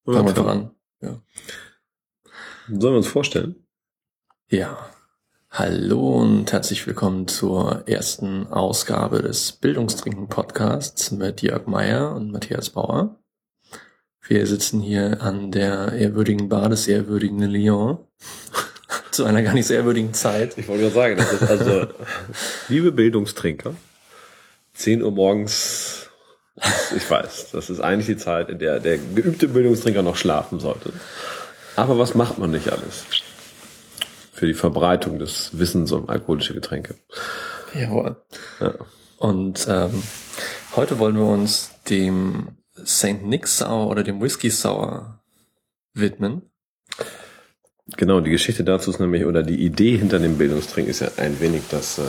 Fangen wir doch an. Ja. Sollen wir uns vorstellen? Ja. Hallo und herzlich willkommen zur ersten Ausgabe des Bildungstrinken-Podcasts mit Jörg Meyer und Matthias Bauer. Wir sitzen hier an der ehrwürdigen Bar des ehrwürdigen Lyon zu einer gar nicht so ehrwürdigen Zeit. Ich wollte gerade sagen, das ist also, liebe Bildungstrinker, 10 Uhr morgens, ich weiß, das ist eigentlich die Zeit, in der der geübte Bildungstrinker noch schlafen sollte. Aber was macht man nicht alles für die Verbreitung des Wissens um alkoholische Getränke? Jawohl. Ja. Und heute wollen wir uns dem St. Nick's Sour oder dem Whisky Sour widmen. Genau, die Geschichte dazu ist nämlich, oder die Idee hinter dem Bildungstrink ist ja ein wenig, dass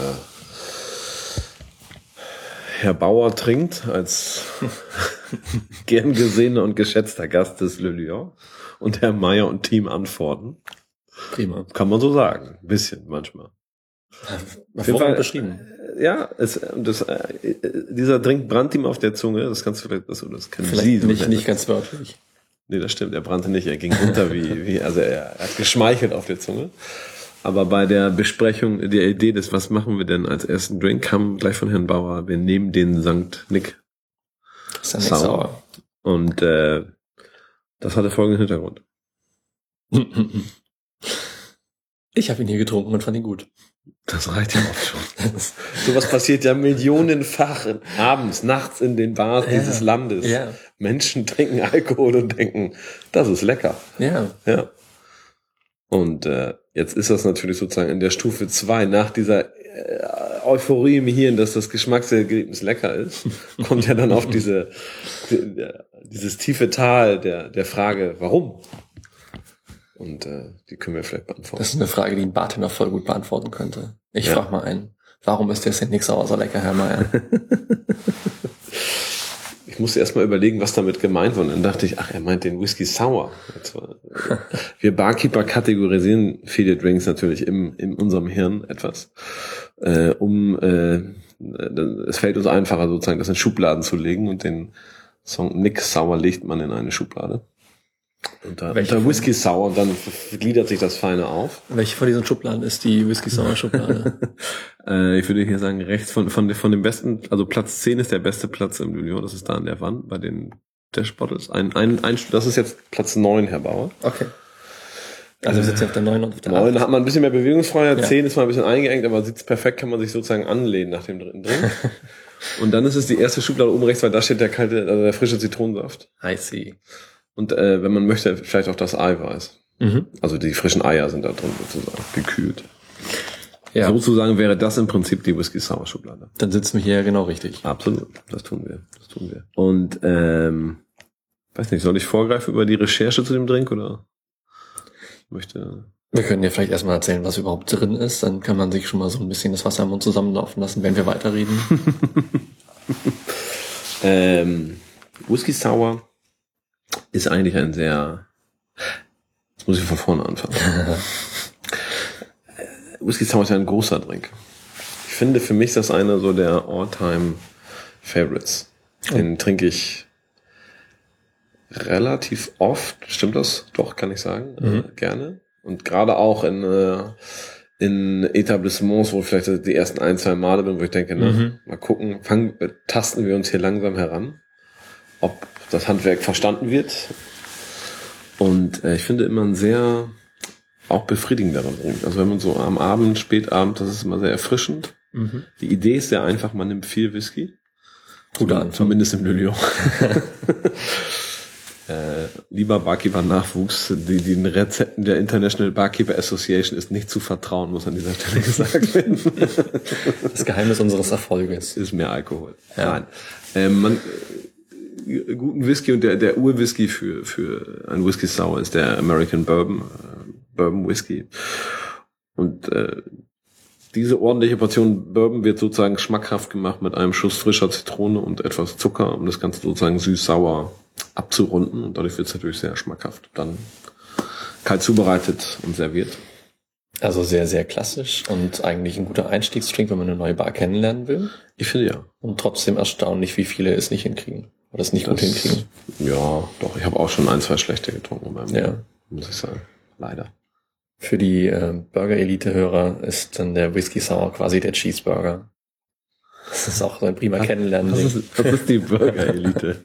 Herr Bauer trinkt als gern gesehener und geschätzter Gast des Le Lion und Herr Meyer und Team antworten. Prima. Kann man so sagen. Ein bisschen manchmal. Auf jeden Fall beschrieben. Ja, dieser Drink brannt ihm auf der Zunge. Das kannst du das kennen Sie. Nicht ganz wörtlich. Nee, das stimmt. Er brannte nicht. Er ging runter also er hat geschmeichelt auf der Zunge. Aber bei der Besprechung, der Idee des, was machen wir denn als ersten Drink, kam gleich von Herrn Bauer. Wir nehmen den St. Nick Sour. Und das hatte folgenden Hintergrund. Ich habe ihn hier getrunken und fand ihn gut. Das reicht ja oft schon. Sowas passiert ja millionenfach abends, nachts in den Bars dieses Landes. Ja. Menschen trinken Alkohol und denken, das ist lecker. Ja. Und jetzt ist das natürlich sozusagen in der Stufe 2, nach dieser Euphorie im Hirn, dass das Geschmackserlebnis lecker ist, kommt ja dann auf dieses tiefe Tal der Frage, warum? Und die können wir vielleicht beantworten. Das ist eine Frage, die ein Bartender voll gut beantworten könnte. Ich frage mal einen. Warum ist der St. Nick's Sour so lecker, Herr Meyer? Ich musste erst mal überlegen, was damit gemeint war. Und dann dachte ich, er meint den Whisky Sour. Wir Barkeeper kategorisieren viele Drinks natürlich in unserem Hirn etwas. Es fällt uns einfacher, sozusagen das in Schubladen zu legen. Und den St. Nick's Sour legt man in eine Schublade. Unter Whisky Sour, und dann gliedert sich das feine auf. Welche von diesen Schubladen ist die Whisky Sour Schublade? Ich würde hier sagen, rechts von dem besten, also Platz 10 ist der beste Platz im Lyon, das ist da an der Wand, bei den Dashbottles. Das ist jetzt Platz 9, Herr Bauer. Okay. Also wir sitzen auf der 9 und auf der 9 8. hat man ein bisschen mehr Bewegungsfreiheit, Ja. 10 ist mal ein bisschen eingeengt, aber sitzt perfekt, kann man sich sozusagen anlehnen nach dem dritten Drink. Und dann ist es die erste Schublade oben rechts, weil da steht der frische Zitronensaft. I see. Und wenn man möchte, vielleicht auch das Eiweiß. Mhm. Also die frischen Eier sind da drin sozusagen, gekühlt. Ja. Sozusagen wäre das im Prinzip die Whisky Sour Schublade. Dann sitzen wir hier genau richtig. Absolut, das tun wir. Und weiß nicht, soll ich vorgreifen über die Recherche zu dem Drink oder Wir können ja vielleicht erstmal erzählen, was überhaupt drin ist. Dann kann man sich schon mal so ein bisschen das Wasser im Mund zusammenlaufen lassen, wenn wir weiterreden. Whisky Sour ist eigentlich ein sehr... Jetzt muss ich von vorne anfangen. Whisky Sour ist ja ein großer Drink. Ich finde, für mich ist das einer so der All-Time-Favorites. Den trinke ich relativ oft. Stimmt das? Doch, kann ich sagen. Gerne. Und gerade auch in Etablissements, wo ich vielleicht die ersten 1-2 Male bin, wo ich denke, mal gucken, tasten wir uns hier langsam heran, ob das Handwerk verstanden wird. Und ich finde immer ein sehr auch befriedigender Drink. Also wenn man so am Abend, Spätabend, das ist immer sehr erfrischend. Die Idee ist sehr einfach, man nimmt viel Whisky. Zumindest im Le Lion. Lieber Barkeeper-Nachwuchs, den Rezepten der International Barkeeper Association ist nicht zu vertrauen, muss an dieser Stelle gesagt werden. Das Geheimnis unseres Erfolges ist mehr Alkohol. Ja. Nein. Guten Whisky und der Urwhisky für ein Whisky Sour ist der American Bourbon Whisky. Und diese ordentliche Portion Bourbon wird sozusagen schmackhaft gemacht mit einem Schuss frischer Zitrone und etwas Zucker, um das Ganze sozusagen süß-sauer abzurunden. Und dadurch wird es natürlich sehr schmackhaft. Dann kalt zubereitet und serviert. Also sehr, sehr klassisch und eigentlich ein guter Einstiegsdrink, wenn man eine neue Bar kennenlernen will. Ich finde ja. Und trotzdem erstaunlich, wie viele es nicht hinkriegen. Oder es nicht gut hinkriegen. Ja, doch. Ich habe auch schon 1, 2 schlechte getrunken in meinem Leben, muss ich sagen. Leider. Für die Burger-Elite-Hörer ist dann der Whisky Sour quasi der Cheeseburger. Das ist auch so ein prima Kennenlernen. Was ist die Burger-Elite?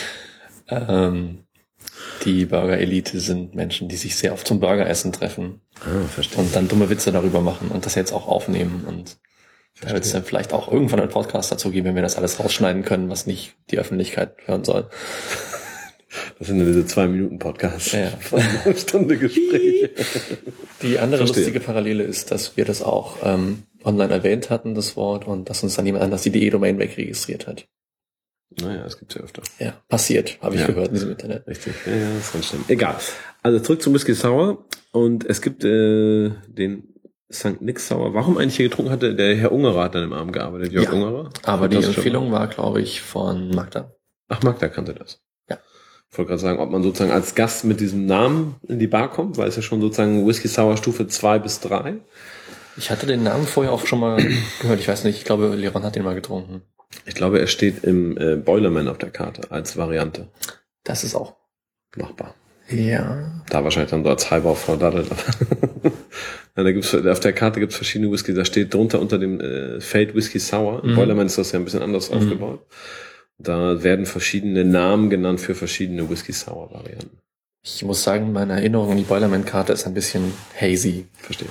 Die Burger-Elite sind Menschen, die sich sehr oft zum Burgeressen treffen. Verstehe. Und dann dumme Witze darüber machen und das jetzt auch aufnehmen. Und da wird es dann vielleicht auch irgendwann einen Podcast dazu geben, wenn wir das alles rausschneiden können, was nicht die Öffentlichkeit hören soll. Das sind diese 2-Minuten-Podcasts. Ja. Von einer Stunde Gespräch. Die andere lustige Parallele ist, dass wir das auch online erwähnt hatten, das Wort, und dass uns dann jemand anders die DE-Domain wegregistriert hat. Naja, das gibt's ja öfter. Ja, passiert, habe ich gehört in diesem Internet. Richtig, ja, das ist ganz schlimm. Egal. Also zurück zum Whisky Sour. Und es gibt den St. Nick Sour. Warum eigentlich hier getrunken hatte? Der Herr Ungerer hat dann im Abend gearbeitet. Jörg Ungerer. Aber die Empfehlung war, glaube ich, von Magda. Ach, Magda kannte das. Ja. Ich wollte gerade sagen, ob man sozusagen als Gast mit diesem Namen in die Bar kommt, weil es ja schon sozusagen Whisky Sour Stufe 2 bis 3. Ich hatte den Namen vorher auch schon mal gehört. Ich weiß nicht, ich glaube, Leron hat den mal getrunken. Ich glaube, er steht im Boilerman auf der Karte als Variante. Das ist auch machbar. Ja. Da wahrscheinlich dann so als Highball verdaddelt. Ja, da gibt's, auf der Karte gibt's verschiedene Whisky. Da steht drunter unter dem Fade Whisky Sour. Im Boilerman ist das ja ein bisschen anders aufgebaut. Da werden verschiedene Namen genannt für verschiedene Whisky Sour Varianten. Ich muss sagen, meine Erinnerung an die Boilerman-Karte ist ein bisschen hazy. Verstehe.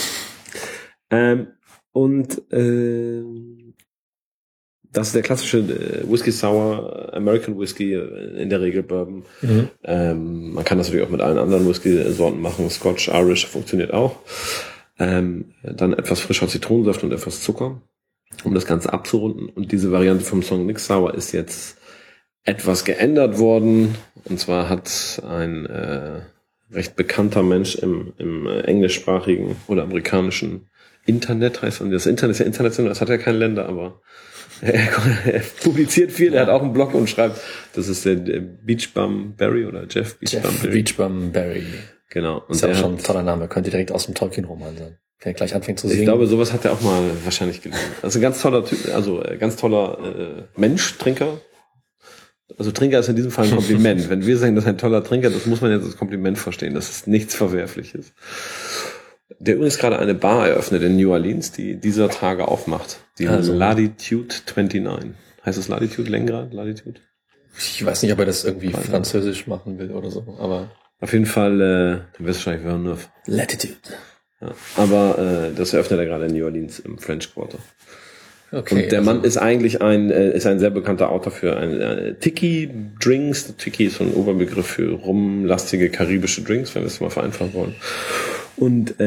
Das ist der klassische Whisky Sour, American Whisky, in der Regel Bourbon. Man kann das natürlich auch mit allen anderen Whisky-Sorten machen. Scotch, Irish funktioniert auch. Dann etwas frischer Zitronensaft und etwas Zucker, um das Ganze abzurunden. Und diese Variante vom St. Nick Sour ist jetzt etwas geändert worden. Und zwar hat ein recht bekannter Mensch im englischsprachigen oder amerikanischen Internet, heißt das Internet ist ja international, das hat ja keine Länder, aber er publiziert viel, er hat auch einen Blog und schreibt, das ist der Beach Bum Berry oder Jeff Beach Bum Berry. Genau. Und ist ja auch schon ein toller Name, könnte direkt aus dem Tolkien-Roman sein. Wenn er gleich anfängt zu singen. Ich glaube, sowas hat er auch mal wahrscheinlich gelesen. Also ein ganz toller Typ, also ganz toller Mensch, Trinker. Also Trinker ist in diesem Fall ein Kompliment. Wenn wir sagen, das ist ein toller Trinker, das muss man jetzt als Kompliment verstehen. Das ist nichts Verwerfliches. Der übrigens gerade eine Bar eröffnet in New Orleans, die dieser Tage aufmacht. Die Latitude 29. Heißt es Latitude, Längengrad? Latitude? Ich weiß nicht, ob er das irgendwie französisch machen will oder so, aber... Auf jeden Fall, dann wirst du wahrscheinlich Villeneuve. Latitude. Ja, aber das eröffnet er gerade in New Orleans im French Quarter. Okay, und der Mann ist eigentlich ein sehr bekannter Autor für Tiki-Drinks. Tiki ist so ein Oberbegriff für rumlastige karibische Drinks, wenn wir es mal vereinfachen wollen. Und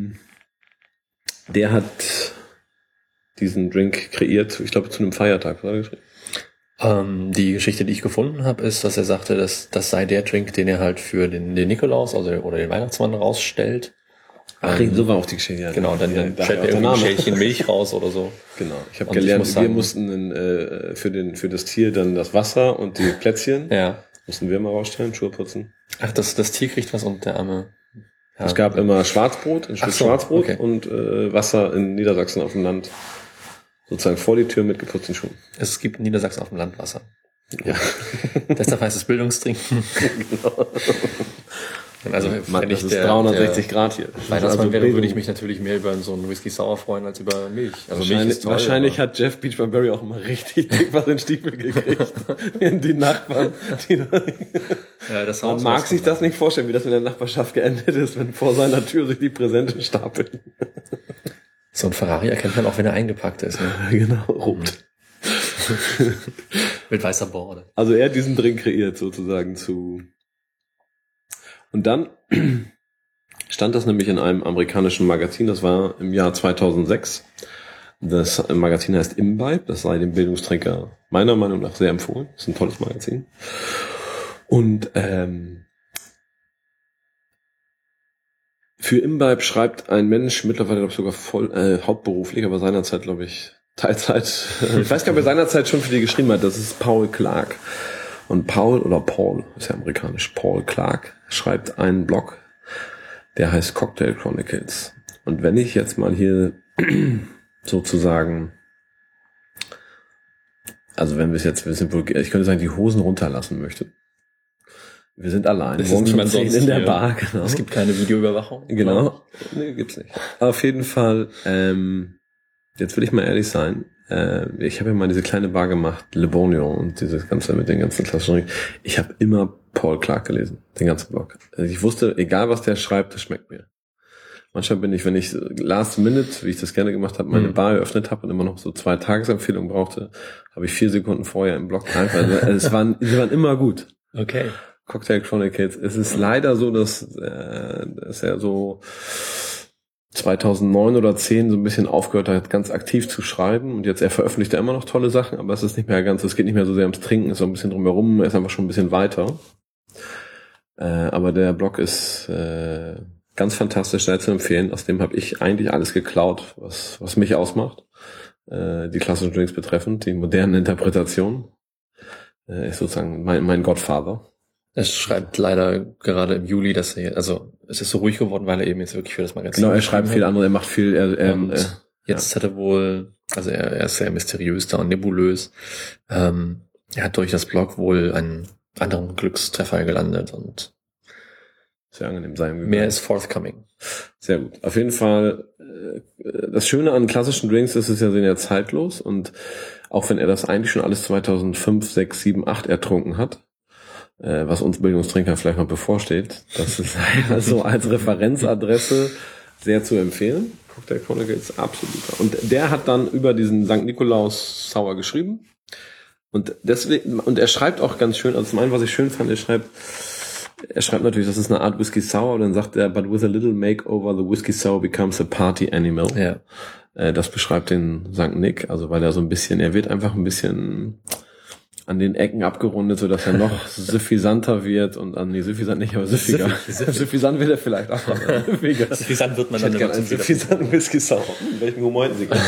der hat diesen Drink kreiert, ich glaube zu einem Feiertag, oder? Die Geschichte, die ich gefunden habe, ist, dass er sagte, dass das sei der Drink, den er halt für den Nikolaus oder den Weihnachtsmann rausstellt. Ach, so war auch die Geschichte. Ja. Genau, dann stellt er irgendwie ein Schälchen Milch raus oder so. Genau, ich habe gelernt, wir mussten für das Tier dann das Wasser und die Plätzchen, mussten wir mal rausstellen, Schuhe putzen. Ach, das Tier kriegt was und der arme... Ja. Es gab immer Schwarzbrot, ein Stück Schwarzbrot und Wasser in Niedersachsen auf dem Land. Sozusagen vor die Tür mit geputzten Schuhen. Es gibt in Niedersachsen auf dem Land Wasser. Ja. Deshalb heißt es Bildungstrinken. Genau. Also, wenn das ist 360 Grad hier. Weihnachtsmann wäre, würde ich mich natürlich mehr über so einen Whisky Sour freuen als über Milch. Also Milch ist toll, wahrscheinlich hat Jeff Beach Bum Berry auch immer richtig dick was in den Stiefel gekriegt. Die Nachbarn. Man mag sich das nicht vorstellen, wie das in der Nachbarschaft geendet ist, wenn vor seiner Tür sich die Präsente stapeln. So ein Ferrari erkennt man auch, wenn er eingepackt ist. Ne? Genau, rot. Mit weißer Borde. Also er hat diesen Drink kreiert sozusagen und dann stand das nämlich in einem amerikanischen Magazin, das war im Jahr 2006. Das Magazin heißt Imbibe, das sei dem Bildungstrinker meiner Meinung nach sehr empfohlen. Das ist ein tolles Magazin. Und für Imbibe schreibt ein Mensch, mittlerweile glaube ich sogar hauptberuflich, aber seinerzeit glaube ich Teilzeit. Ich weiß gar nicht, ob er seinerzeit schon für die geschrieben hat. Das ist Paul Clark. Und Paul, ist ja amerikanisch, Paul Clark schreibt einen Blog, der heißt Cocktail Chronicles. Und wenn ich jetzt mal hier sozusagen, also wenn wir es jetzt ein bisschen, ich könnte sagen, die Hosen runterlassen möchte. Wir sind allein. Es ist niemand sonst in der hier. Bar, genau. Es gibt keine Videoüberwachung. Genau. Nee, gibt's nicht. Auf jeden Fall, jetzt will ich mal ehrlich sein, ich habe ja mal diese kleine Bar gemacht, Le Bonheur und dieses Ganze mit den ganzen klassischen Ringen. Ich habe immer Paul Clark gelesen, den ganzen Blog. Also ich wusste, egal was der schreibt, das schmeckt mir. Manchmal bin ich, wenn ich last minute, wie ich das gerne gemacht habe, meine Bar eröffnet habe und immer noch so 2 Tagesempfehlungen brauchte, habe ich 4 Sekunden vorher im Blog einfach, also sie waren immer gut. Okay. Cocktail Chronicles. Es ist leider so, dass er so 2009 oder 10 so ein bisschen aufgehört hat, ganz aktiv zu schreiben. Und jetzt, er veröffentlicht ja immer noch tolle Sachen, aber es ist nicht mehr ganz, es geht nicht mehr so sehr ums Trinken, ist so ein bisschen drumherum, er ist einfach schon ein bisschen weiter. Aber der Blog ist ganz fantastisch, sehr zu empfehlen. Aus dem habe ich eigentlich alles geklaut, was mich ausmacht. Die klassischen Drinks betreffend, die modernen Interpretationen. Ist sozusagen mein Godfather. Es schreibt leider gerade im Juli, dass es ist so ruhig geworden, weil er eben jetzt wirklich für das Magazin. Genau, er schreibt viel andere, er macht viel. Jetzt hat er wohl, also er ist sehr mysteriös da und nebulös. Er hat durch das Blog wohl einen anderen Glückstreffer gelandet und sehr angenehm sein. Mehr ist forthcoming. Sehr gut. Auf jeden Fall, das Schöne an klassischen Drinks ist, es ja sehr zeitlos und auch wenn er das eigentlich schon alles 2005, 6, 7, 8 ertrunken hat, was uns Bildungstrinker vielleicht noch bevorsteht, das ist also als Referenzadresse sehr zu empfehlen. Cocktail Chronicles, absoluter. Und der hat dann über diesen St. Nikolaus Sour geschrieben und deswegen, und er schreibt auch ganz schön, also zum einen, was ich schön fand, er schreibt natürlich, das ist eine Art Whisky Sour, und dann sagt er, but with a little makeover, the Whisky Sour becomes a party animal. Ja. Das beschreibt den St. Nick, also weil er so ein bisschen, er wird einfach ein bisschen an den Ecken abgerundet, so dass er noch suffisanter wird und suffisant nicht, aber süffiger. Suffisant wird er vielleicht auch. Suffisant wird man dann immer. Einen suffisanten Whisky Sour. Welchen Humor hätten Sie gerne?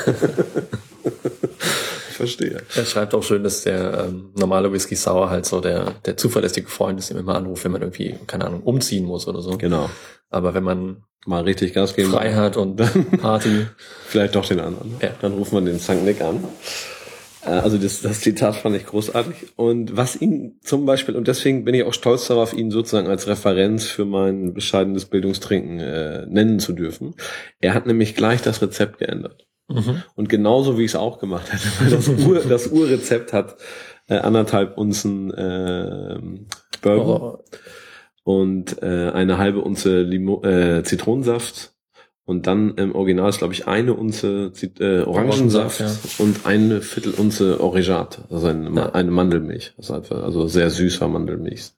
Ich verstehe. Er schreibt auch schön, dass der normale Whisky Sour halt so der zuverlässige Freund ist, dem immer anruft, wenn man irgendwie, keine Ahnung, umziehen muss oder so. Genau. Aber wenn man mal richtig Gas geben, frei hat und Party, vielleicht doch den anderen. Ja. Dann ruft man den St. Nick an. Also das Zitat fand ich großartig. Und was ihn zum Beispiel, und deswegen bin ich auch stolz darauf, ihn sozusagen als Referenz für mein bescheidenes Bildungstrinken nennen zu dürfen. Er hat nämlich gleich das Rezept geändert. Mhm. Und genauso wie ich es auch gemacht hätte, weil das Urrezept hat 1,5 Unzen Bourbon und eine halbe Unze Zitronensaft. Und dann im Original ist, glaube ich, 1 Unze Orangensaft, ja. Und 1/4 Unze Orgeat, also eine Mandelmilch, also sehr süßer Mandelmilch.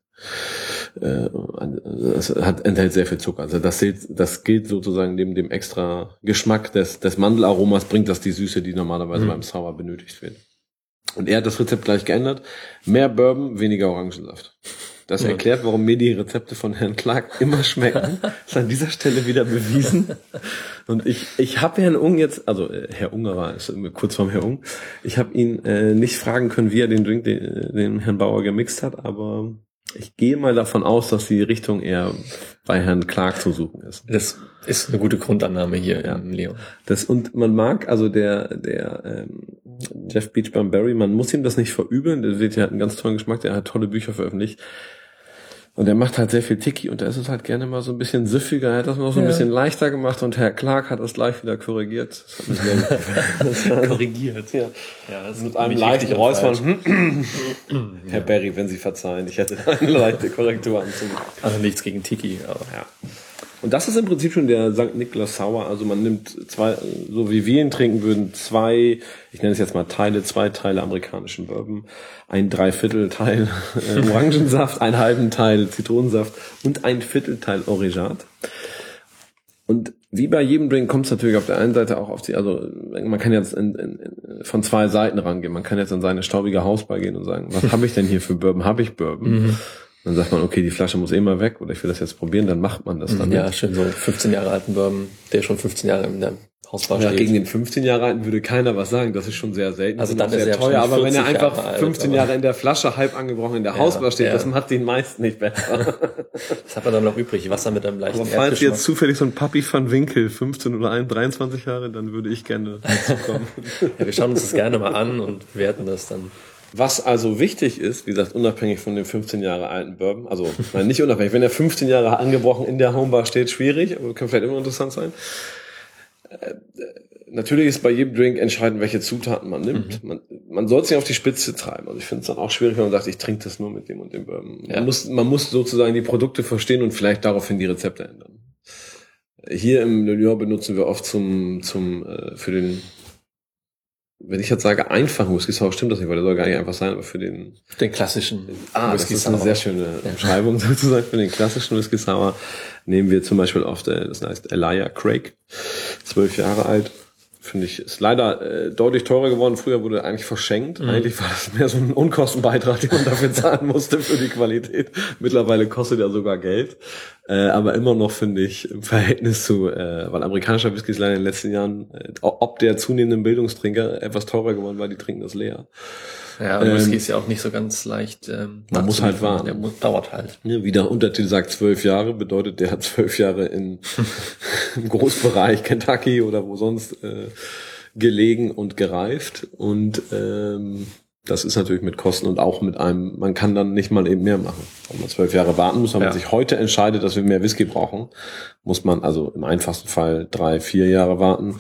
Es enthält sehr viel Zucker. Also das gilt sozusagen neben dem extra Geschmack des Mandelaromas, bringt das die Süße, die normalerweise beim Sour benötigt wird. Und er hat das Rezept gleich geändert. Mehr Bourbon, weniger Orangensaft. Das erklärt, warum mir die Rezepte von Herrn Clark immer schmecken. Ist an dieser Stelle wieder bewiesen. Und ich habe Herrn Ung jetzt, also Herr Ungerer ist kurz vorm Herr Ung, ich habe ihn nicht fragen können, wie er den Drink, den Herrn Bauer gemixt hat, aber ich gehe mal davon aus, dass die Richtung eher bei Herrn Clark zu suchen ist. Das ist eine gute Grundannahme hier, ja, Leo. Und man mag, also der Jeff Beachbum Berry, man muss ihm das nicht verübeln, der hat einen ganz tollen Geschmack, der hat tolle Bücher veröffentlicht. Und er macht halt sehr viel Tiki und da ist es halt gerne mal so ein bisschen süffiger. Er hat das noch so ein bisschen leichter gemacht und Herr Clark hat das gleich wieder korrigiert. Das hat mich korrigiert. Ja, das mit einem leichten Räuspern. Herr Berry, wenn Sie verzeihen, ich hätte eine leichte Korrektur anzunehmen. Also nichts gegen Tiki, aber ja. Und das ist im Prinzip schon der St. Nicholas Sour. Also man nimmt 2, so wie wir ihn trinken würden, 2, ich nenne es jetzt mal 2 Teile amerikanischen Bourbon, 1/3 Teil Orangensaft, 1/2 Teil Zitronensaft und 1/4 Teil Orgeat. Und wie bei jedem Drink kommt es natürlich auf der einen Seite auch auf also man kann jetzt von 2 Seiten rangehen. Man kann jetzt an seine staubige Hausbar gehen und sagen, was habe ich denn hier für Bourbon? Habe ich Bourbon? Mhm. Dann sagt man, okay, die Flasche muss mal weg oder ich will das jetzt probieren, dann macht man das dann. Ja, schön so 15 Jahre alten Bourbon, der schon 15 Jahre in der Hausbar Ja, steht. gegen den 15 Jahre alten würde keiner was sagen. Das ist schon sehr selten. Also und dann auch ist sehr er teuer. schon Aber wenn er 40 einfach Jahre alt, 15 aber- Jahre in der Flasche halb angebrochen in der Hausbar steht, das macht den meisten nicht besser. Was hat man dann noch übrig? Wasser mit einem leichten Aber falls Erdgeschmack. jetzt zufällig so ein Papi van Winkel 15 oder 23 Jahre, dann würde ich gerne dazu kommen. Ja, wir schauen uns das gerne mal an und bewerten das dann. Was also wichtig ist, wie gesagt, unabhängig von dem 15 Jahre alten Bourbon, also nein, nicht unabhängig, wenn er 15 Jahre angebrochen in der Homebar steht, schwierig, aber kann vielleicht immer interessant sein. Natürlich ist bei jedem Drink entscheidend, welche Zutaten man nimmt. Man soll es nicht auf die Spitze treiben. Also ich finde es dann auch schwierig, wenn man sagt, ich trinke das nur mit dem und dem Bourbon. Ja. Man muss sozusagen die Produkte verstehen und vielleicht daraufhin die Rezepte ändern. Hier im Le Lion benutzen wir oft für den, wenn ich jetzt sage einfachen Whisky Sour, stimmt das nicht, weil der soll gar nicht einfach sein, aber für den klassischen das ist eine sehr schöne Beschreibung sozusagen. Für den klassischen Whisky Sour nehmen wir zum Beispiel das heißt Elijah Craig, 12 Jahre alt. Finde ich, ist leider deutlich teurer geworden. Früher wurde eigentlich verschenkt. Eigentlich war das mehr so ein Unkostenbeitrag, den man dafür zahlen musste für die Qualität. Mittlerweile kostet er sogar Geld. Aber immer noch finde ich im Verhältnis zu, weil amerikanischer Whisky ist leider in den letzten Jahren, ob der zunehmenden Bildungstrinker etwas teurer geworden war, die trinken das leer. Ja, und Whisky ist ja auch nicht so ganz leicht. Man muss halt warten. Der dauert halt. Ja, wie der Untertitel sagt, 12 Jahre, bedeutet, der hat 12 Jahre im Großbereich Kentucky oder wo sonst gelegen und gereift. Und das ist natürlich mit Kosten und auch mit man kann dann nicht mal eben mehr machen. Wenn man 12 Jahre warten muss, wenn man sich heute entscheidet, dass wir mehr Whisky brauchen, muss man also im einfachsten Fall 3-4 Jahre warten.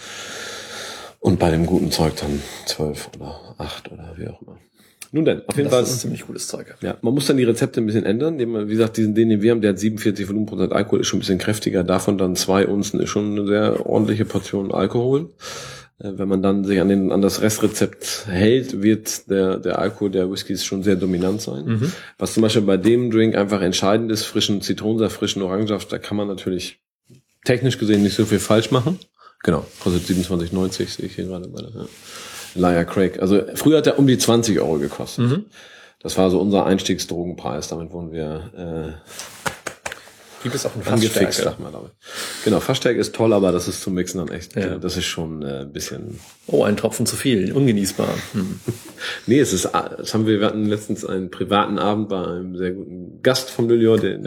Und bei dem guten Zeug dann 12 oder 8 oder wie auch immer. Nun denn, auf jeden Fall. Das ist ein ziemlich gutes Zeug. Ja, man muss dann die Rezepte ein bisschen ändern. Wie gesagt, den wir haben, der hat 47 Volumenprozent Alkohol, ist schon ein bisschen kräftiger. Davon dann 2 Unzen ist schon eine sehr ordentliche Portion Alkohol. Wenn man dann sich an das Restrezept hält, wird der Alkohol der Whiskys schon sehr dominant sein. Was zum Beispiel bei dem Drink einfach entscheidend ist, frischen Zitronensaft, frischen Orangensaft, da kann man natürlich technisch gesehen nicht so viel falsch machen. Genau, kostet 27,90, sehe ich hier gerade bei der Elijah Craig. Also früher hat er um die 20 Euro gekostet. Das war so unser Einstiegsdrogenpreis. Damit wurden wir Gibt es auch eine angefixt, Fassstärke? sag mal damit. Genau, Fassstärke ist toll, aber das ist zum Mixen dann echt, das ist schon ein bisschen... Oh, ein Tropfen zu viel, ungenießbar. Nee, wir hatten letztens einen privaten Abend bei einem sehr guten Gast vom Le Lion,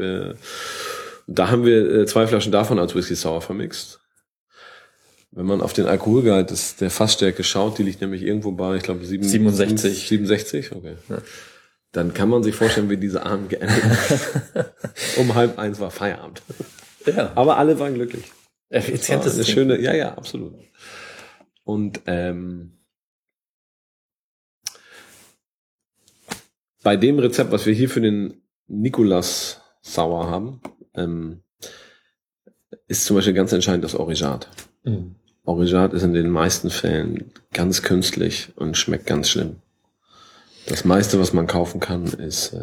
da haben wir 2 Flaschen davon als Whisky Sour vermixt. Wenn man auf den Alkoholgehalt der Fassstärke schaut, die liegt nämlich irgendwo bei, ich glaube, 67. 67, okay. Ja. Dann kann man sich vorstellen, wie diese Abend geendet hat. Um 12:30 war Feierabend. Ja. Aber alle waren glücklich. Effizientes eine schöne, ja, absolut. Und bei dem Rezept, was wir hier für den Nicolas Sour haben, ist zum Beispiel ganz entscheidend das Originat. Originat ist in den meisten Fällen ganz künstlich und schmeckt ganz schlimm. Das meiste, was man kaufen kann, ist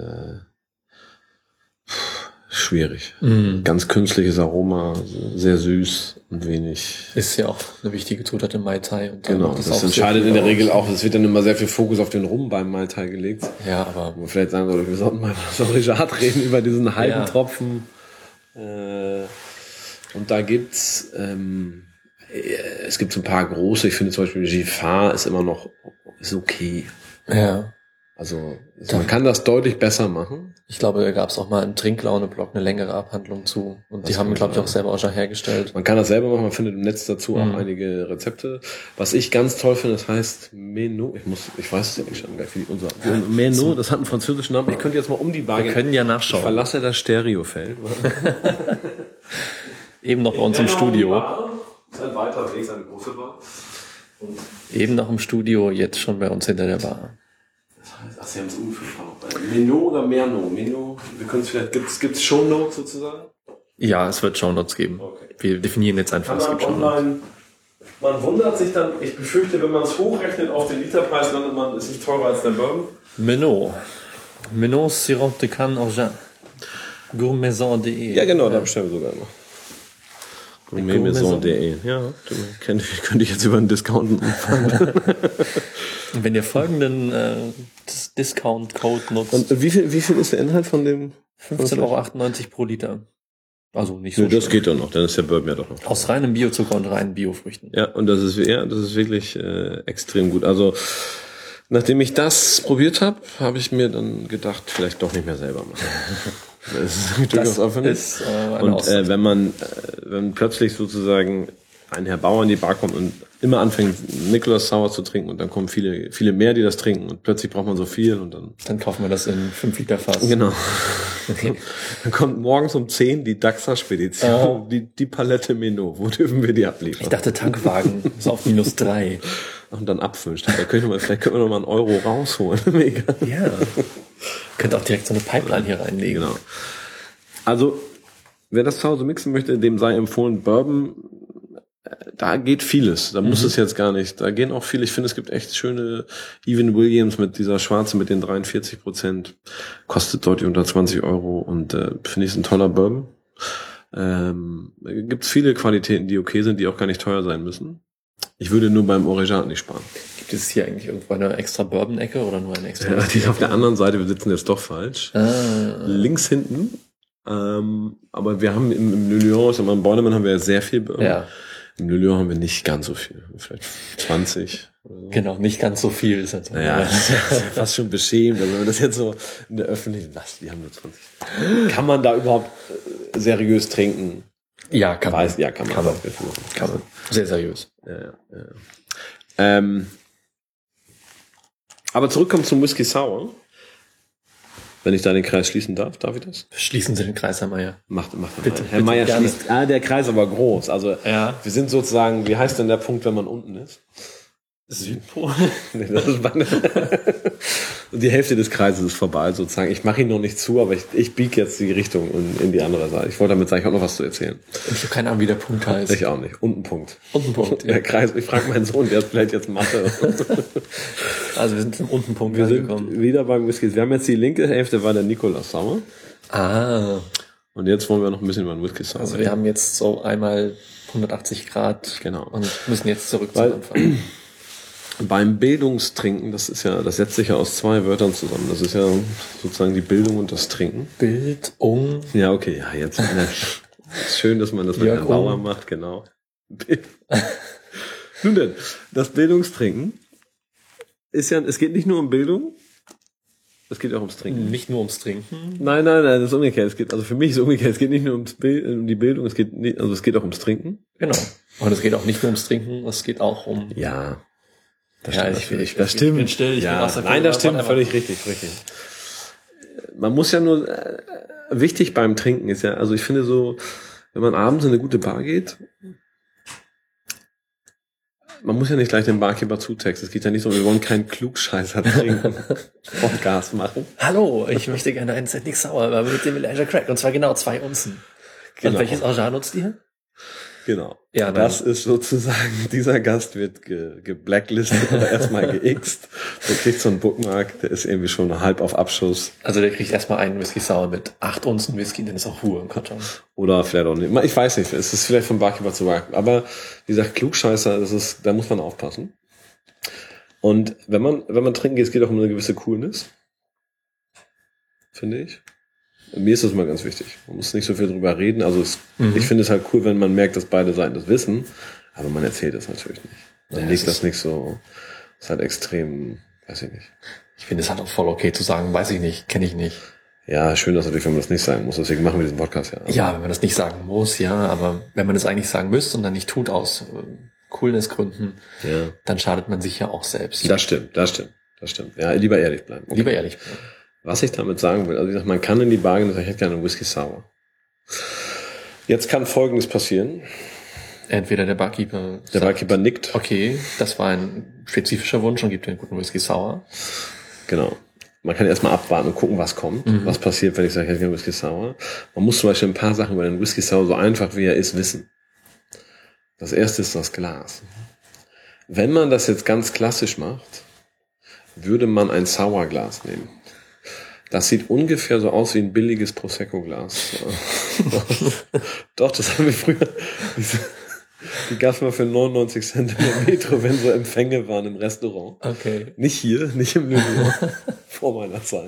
schwierig. Ganz künstliches Aroma, sehr süß und wenig. Ist ja auch eine wichtige Zutat im Mai Tai. Genau, das entscheidet in der Regel auch. Es wird dann immer sehr viel Fokus auf den Rum beim Mai Tai gelegt. Ja, aber wo man vielleicht sagen sollte, wir sollten mal über das Originat reden, über diesen halben Tropfen. Und da gibt's es gibt so ein paar große. Ich finde zum Beispiel Giffard ist immer noch okay. Ja. Also man kann das deutlich besser machen. Ich glaube, da gab es auch mal im Trinklaune-Blog eine längere Abhandlung zu. Und die haben, glaube ich, auch selber auch schon hergestellt. Man kann das selber machen, man findet im Netz dazu auch einige Rezepte. Was ich ganz toll finde, das heißt Menot. Ich weiß es ja nicht schon, wie Menot, das hat einen französischen Namen. Ich könnte jetzt mal um die Waage. Wir können ja nachschauen. Ich verlasse das Stereofeld. Eben noch bei uns im Studio. Das ist ein weiter Weg, eine große Bar. Und eben noch im Studio, jetzt schon bei uns hinter der Bar. Ach, Sie haben es umgeführt. Menot oder Merlot? Menot, wir können es vielleicht, gibt's Shownotes sozusagen? Ja, es wird Shownotes geben. Okay. Wir definieren jetzt einfach, es gibt Shownotes. Man wundert sich dann, ich befürchte, wenn man es hochrechnet auf den Literpreis, landet man, ist nicht teurer als der Bourbon. Menot Sirop de Cannes Orgeat. Gourmaison.de. Ja, genau, da bestellen wir sogar immer. Gourmaison.de. Ja, könnte ich jetzt über einen Discount anfangen. Und wenn ihr folgenden Discount-Code nutzt. Und wie viel ist der Inhalt von dem? 15,98 € pro Liter. Also nicht so. Nee, das geht doch noch, dann ist der Bourbon ja doch noch. Aus reinem Biozucker und reinen Biofrüchten. Ja, und das ist wirklich extrem gut. Also nachdem ich das probiert habe ich mir dann gedacht, vielleicht doch nicht mehr selber machen. Das ist durchaus aufwendig. Und wenn plötzlich sozusagen ein Herr Bauer in die Bar kommt und immer anfängt, Nicholas Sour zu trinken und dann kommen viele mehr, die das trinken und plötzlich braucht man so viel und dann kaufen wir das in 5 Liter Fass. Genau. Dann kommt morgens um 10 die Daxa-Spedition, die Palette Menot. Wo dürfen wir die abliefern? Ich dachte Tankwagen, so auf -3. Und dann abfüllen. Vielleicht können wir noch mal einen Euro rausholen. Mega. Ja. Könnt auch direkt so eine Pipeline hier reinlegen. Genau. Also, wer das zu Hause mixen möchte, dem sei empfohlen Bourbon. Da geht vieles. Da muss es jetzt gar nicht. Da gehen auch viele. Ich finde, es gibt echt schöne Evan Williams mit dieser Schwarze mit den 43%. Kostet deutlich unter 20 Euro und finde ich, ist ein toller Bourbon. Gibt viele Qualitäten, die okay sind, die auch gar nicht teuer sein müssen. Ich würde nur beim Orgeat nicht sparen. Gibt es hier eigentlich irgendwo eine extra Bourbon-Ecke oder nur eine extra? Ja, die ist auf der anderen Seite. Wir sitzen jetzt doch falsch. Links hinten. Aber wir haben im Le Lion, also im Bornemann haben wir ja sehr viel Bourbon. Ja. Im Le Lion haben wir nicht ganz so viel. Vielleicht 20. Oder so. Genau, nicht ganz so viel ist halt so. Naja, das ist ja fast schon beschämt. Also wenn man das jetzt so in der Öffentlichen, die haben nur 20. Kann man da überhaupt seriös trinken? Ja, kann man. Ja, kann man. Kann man. Sehr seriös. Ja. Aber zurückkommen zum Whisky Sour. Wenn ich da den Kreis schließen darf ich das? Schließen Sie den Kreis, Herr Meier. Macht bitte, Herr Meier gerne. schließt. Der Kreis aber groß. Also ja. Wir sind sozusagen, wie heißt denn der Punkt, wenn man unten ist? Südpol. Nee, das ist die Hälfte des Kreises ist vorbei, sozusagen. Ich mache ihn noch nicht zu, aber ich biege jetzt die Richtung in die andere Seite. Ich wollte damit sagen, ich habe noch was zu erzählen. Und ich habe keine Ahnung, wie der Punkt heißt. Ich auch nicht. Unten Punkt. Unten Punkt. Der Kreis. Ich frage meinen Sohn, der ist vielleicht jetzt Mathe. Also wir sind zum unten Punkt angekommen. Wir sind wieder beim Whisky. Wir haben jetzt die linke Hälfte, war der Nicholas Sour. Und jetzt wollen wir noch ein bisschen über den Whisky Sour. Also wir haben jetzt so einmal 180 Grad. Genau. Und müssen jetzt zurück zum Anfang. Beim Bildungstrinken, das setzt sich ja aus 2 Wörtern zusammen. Das ist ja sozusagen die Bildung und das Trinken. Bildung. Ja, okay, ja, jetzt. Ist schön, dass man das mit Herrn Bauer macht, genau. Nun denn, das Bildungstrinken ist ja, es geht nicht nur um Bildung, es geht auch ums Trinken. Nicht nur ums Trinken? Nein, das ist umgekehrt. Also für mich ist es umgekehrt. Es geht nicht nur um die Bildung, es geht auch ums Trinken. Genau. Und es geht auch nicht nur ums Trinken, es geht auch um... Ja. Das stimmt. Das stimmt. Ich bin still, ich bin Nein, das stimmt, völlig richtig. Man muss ja nur, wichtig beim Trinken ist ja, also ich finde so, wenn man abends in eine gute Bar geht, man muss ja nicht gleich den Barkeeper zutexten. Es geht ja nicht so, wir wollen keinen Klugscheißer trinken und Gas machen. Hallo, ich möchte gerne einen St. Nick Sour, aber mit dem Elijah Craig. Und zwar genau 2 Unzen. Genau. Und welches Orgeat nutzt ihr? Genau. Ja, das ist sozusagen, dieser Gast wird geblacklistet oder erstmal geixt. Der kriegt so einen Bookmark, der ist irgendwie schon halb auf Abschuss. Also der kriegt erstmal einen Whisky Sour mit 8 Unzen Whisky, dann ist auch Ruhe im Karton. Oder vielleicht auch nicht. Ich weiß nicht, es ist vielleicht vom Barkeeper zu Barkeeper. Aber wie gesagt, Klugscheißer, da muss man aufpassen. Und wenn man trinken geht, es geht auch um eine gewisse Coolness. Finde ich. Mir ist das mal ganz wichtig. Man muss nicht so viel drüber reden. Also ich finde es halt cool, wenn man merkt, dass beide Seiten das wissen. Aber man erzählt das natürlich nicht. Man legt das nicht so. Ist halt extrem, weiß ich nicht. Ich finde es halt auch voll okay zu sagen, weiß ich nicht, kenne ich nicht. Ja, schön, dass natürlich, wenn man das nicht sagen muss. Deswegen machen wir diesen Podcast ja. Also ja, wenn man das nicht sagen muss, ja. Aber wenn man es eigentlich sagen müsste und dann nicht tut aus Coolnessgründen, dann schadet man sich ja auch selbst. Das stimmt. Ja, lieber ehrlich bleiben. Okay. Lieber ehrlich bleiben. Was ich damit sagen will, also wie gesagt, man kann in die Bar gehen und sagen, ich hätte gerne einen Whisky Sour. Jetzt kann Folgendes passieren. Entweder der Barkeeper nickt. Okay, das war ein spezifischer Wunsch und gibt dir einen guten Whisky Sour. Genau. Man kann erstmal abwarten und gucken, was kommt. Was passiert, wenn ich sage, ich hätte gerne einen Whisky Sour. Man muss zum Beispiel ein paar Sachen über den Whisky Sour, so einfach wie er ist, wissen. Das erste ist das Glas. Wenn man das jetzt ganz klassisch macht, würde man ein Sourglas nehmen. Das sieht ungefähr so aus wie ein billiges Prosecco-Glas. Doch, das haben wir früher. Die gab es mal für 99 Cent in der Metro, wenn so Empfänge waren im Restaurant. Okay. Nicht hier, nicht im Lüneburg, vor meiner Zeit.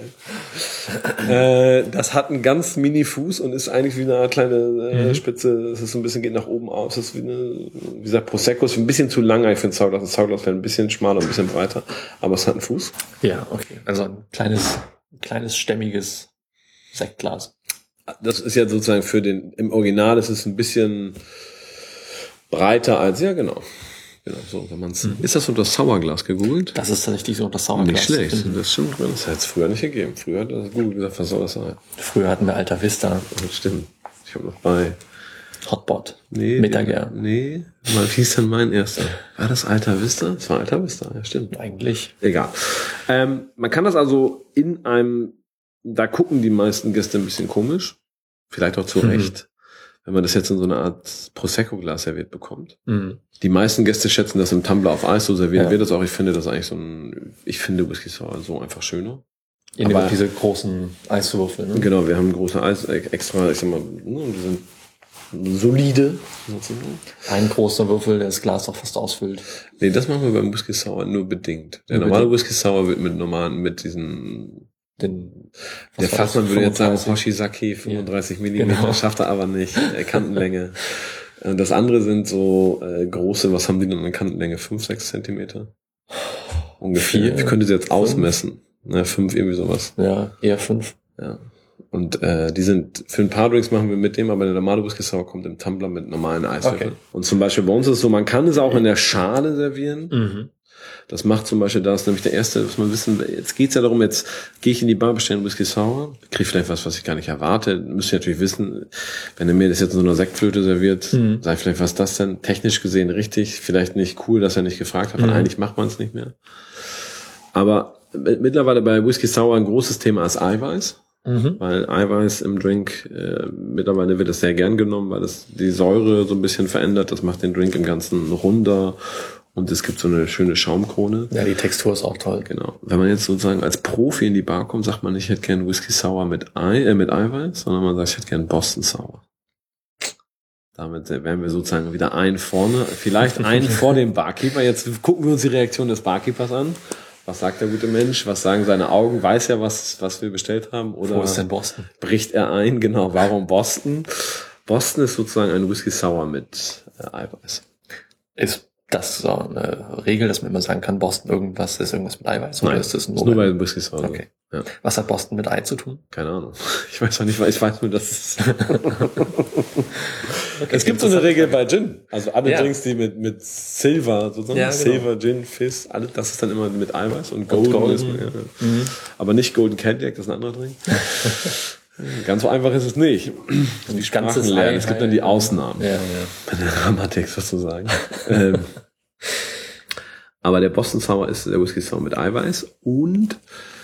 Das hat einen ganz Mini-Fuß und ist eigentlich wie eine Art kleine Spitze. Es ist so ein bisschen, geht nach oben aus. Es ist wie gesagt, Prosecco ist ein bisschen zu lang eigentlich für ein Sourglass. Das Sourglass wäre ein bisschen schmaler, ein bisschen breiter, aber es hat einen Fuß. Ja, okay. Also ein kleines stämmiges Sektglas. Das ist ja sozusagen im Original ist es ein bisschen breiter als, ja genau. Genau, so, wenn man's, Ist das unter Sauerglas gegoogelt? Das ist richtig so unter Sauerglas. Nicht schlecht, das stimmt. Das hat es früher nicht gegeben. Früher hat das Google gesagt, was soll das sein? Früher hatten wir Alta Vista. Das stimmt. Ich habe noch bei Hotpot. Nee, Metager. Nee, mal hieß dann mein erster. War das Alta Vista? Das war Alta Vista, ja stimmt. Eigentlich. Egal. Man kann das also da gucken die meisten Gäste ein bisschen komisch. Vielleicht auch zu Recht. Wenn man das jetzt in so einer Art Prosecco-Glas serviert bekommt. Die meisten Gäste schätzen das im Tumbler auf Eis, so servieren wir das auch. Ich finde das eigentlich ich finde Whisky Sour so einfach schöner. Aber diese großen Eiswürfel, ne? Genau, wir haben große Eis extra, ich sag mal, die sind solide. Ein großer Würfel, der das Glas auch fast ausfüllt. Nee, das machen wir beim Whisky Sour nur bedingt. Der normale Whisky Sour wird mit diesen der Fachmann würde jetzt sagen, Hoshizaki 35 Millimeter, schafft er aber nicht. Kantenlänge. Das andere sind so große, was haben die denn an Kantenlänge? 5, 6 Zentimeter? Ungefähr. Ich könnte sie jetzt ausmessen. 5, irgendwie sowas. Ja, eher 5. Ja. Und die sind, für ein paar Drinks machen wir mit dem, aber der normale Whisky Sour kommt im Tumbler mit normalen Eiswürfeln. Okay. Und zum Beispiel bei uns ist es so, man kann es auch in der Schale servieren. Das macht zum Beispiel das, nämlich der erste, was man wissen, jetzt geht's ja darum, jetzt gehe ich in die Bar, bestelle einen Whisky Sour, kriege vielleicht was ich gar nicht erwarte, müsst ihr natürlich wissen, wenn er mir das jetzt in so einer Sektflöte serviert, sag ich vielleicht, was ist das denn? Technisch gesehen richtig, vielleicht nicht cool, dass er nicht gefragt hat, weil eigentlich macht man es nicht mehr. Aber mittlerweile bei Whisky Sour ein großes Thema ist Eiweiß. Weil Eiweiß im Drink, mittlerweile wird es sehr gern genommen, weil es die Säure so ein bisschen verändert, das macht den Drink im Ganzen runder. Und es gibt so eine schöne Schaumkrone. Ja, die Textur ist auch toll. Genau. Wenn man jetzt sozusagen als Profi in die Bar kommt, sagt man nicht, ich hätte gern Whisky Sour mit Eiweiß, sondern man sagt, ich hätte gern Boston Sour. Damit wären wir sozusagen wieder vielleicht einen vor dem Barkeeper. Jetzt gucken wir uns die Reaktion des Barkeepers an. Was sagt der gute Mensch? Was sagen seine Augen? Weiß er, was wir bestellt haben? Oder wo ist denn Boston? Bricht er ein? Genau. Warum Boston? Boston ist sozusagen ein Whisky Sour mit Eiweiß. Ist das so eine Regel, dass man immer sagen kann, Boston irgendwas mit Eiweiß? Oder Nein, ist das nur bei Whisky Sour? Okay. Ja. Was hat Boston mit Ei zu tun? Keine Ahnung. Ich weiß auch nicht, weil ich weiß nur, dass es es gibt so eine Regel bei Gin. Also alle Drinks, die mit Silver, sozusagen, Silver, Gin, Fizz, alles, das ist dann immer mit Eiweiß und Golden. Ist, aber nicht Golden Cadillac, das ist ein anderer Drink. Ganz so einfach ist es nicht. Die Sprachen lernen. Es gibt dann die Ausnahmen. Bei der Grammatik sozusagen. Aber der Boston Sour ist der Whisky Sour mit Eiweiß und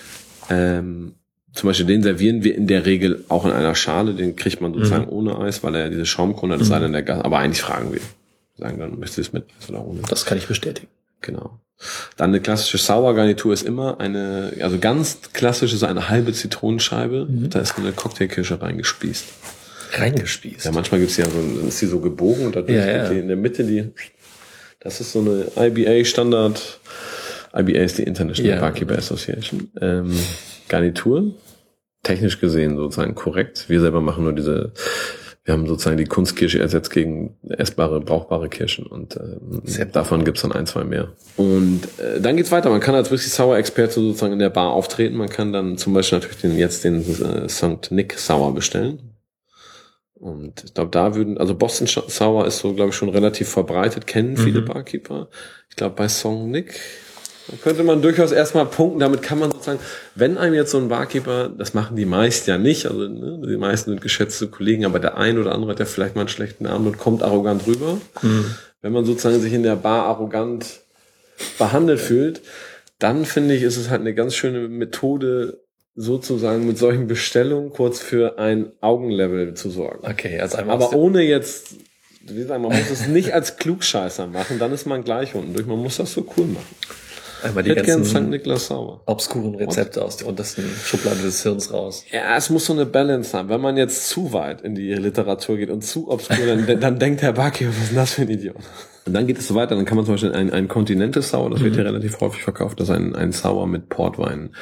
zum Beispiel den servieren wir in der Regel auch in einer Schale, den kriegt man sozusagen ohne Eis, weil er ja diese Schaumkrone hat, das ist einer der Gast, aber eigentlich fragen wir. Sagen dann, möchtest du es mit Eis oder ohne? Das kann ich bestätigen. Genau. Dann eine klassische Sour-Garnitur ist immer also ganz klassisch ist eine halbe Zitronenscheibe, da ist eine Cocktailkirsche reingespießt. Reingespießt? Ja, manchmal gibt's dann ist die so gebogen und dadurch die in der Mitte das ist so eine IBA-Standard, IBA ist die International Barkeeper Association, Garnitur, technisch gesehen sozusagen korrekt. Wir selber machen nur wir haben sozusagen die Kunstkirsche ersetzt gegen essbare, brauchbare Kirschen und davon gibt's dann 1, 2 mehr. Und dann geht's weiter. Man kann als Whisky Sour Experte sozusagen in der Bar auftreten. Man kann dann zum Beispiel natürlich den St. Nick Sour bestellen. Und ich glaube, also Boston Sour ist so, glaube ich, schon relativ verbreitet, kennen viele Barkeeper. Ich glaube, bei St. Nick könnte man durchaus erstmal punkten. Damit kann man sozusagen, wenn einem jetzt so ein Barkeeper, das machen die meisten ja nicht, also die meisten sind geschätzte Kollegen, aber der ein oder andere hat ja vielleicht mal einen schlechten Abend und kommt arrogant rüber. Wenn man sozusagen sich in der Bar arrogant behandelt fühlt, dann finde ich, ist es halt eine ganz schöne Methode, sozusagen mit solchen Bestellungen kurz für ein Augenlevel zu sorgen. Okay, also einmal aber ohne jetzt, wie sagen, man muss es nicht als Klugscheißer machen, dann ist man gleich unten durch. Man muss das so cool machen. Einmal die hätte gern ganzen St. Niklas Sauer. obskuren Rezepte aus der untersten Schublade des Hirns raus. Ja, es muss so eine Balance haben. Wenn man jetzt zu weit in die Literatur geht und zu obskur, dann denkt Herr Baki, was ist denn das für ein Idiot? Und dann geht es so weiter, dann kann man zum Beispiel ein Continental Sour, das wird hier relativ häufig verkauft, das ist ein Sour mit Portwein.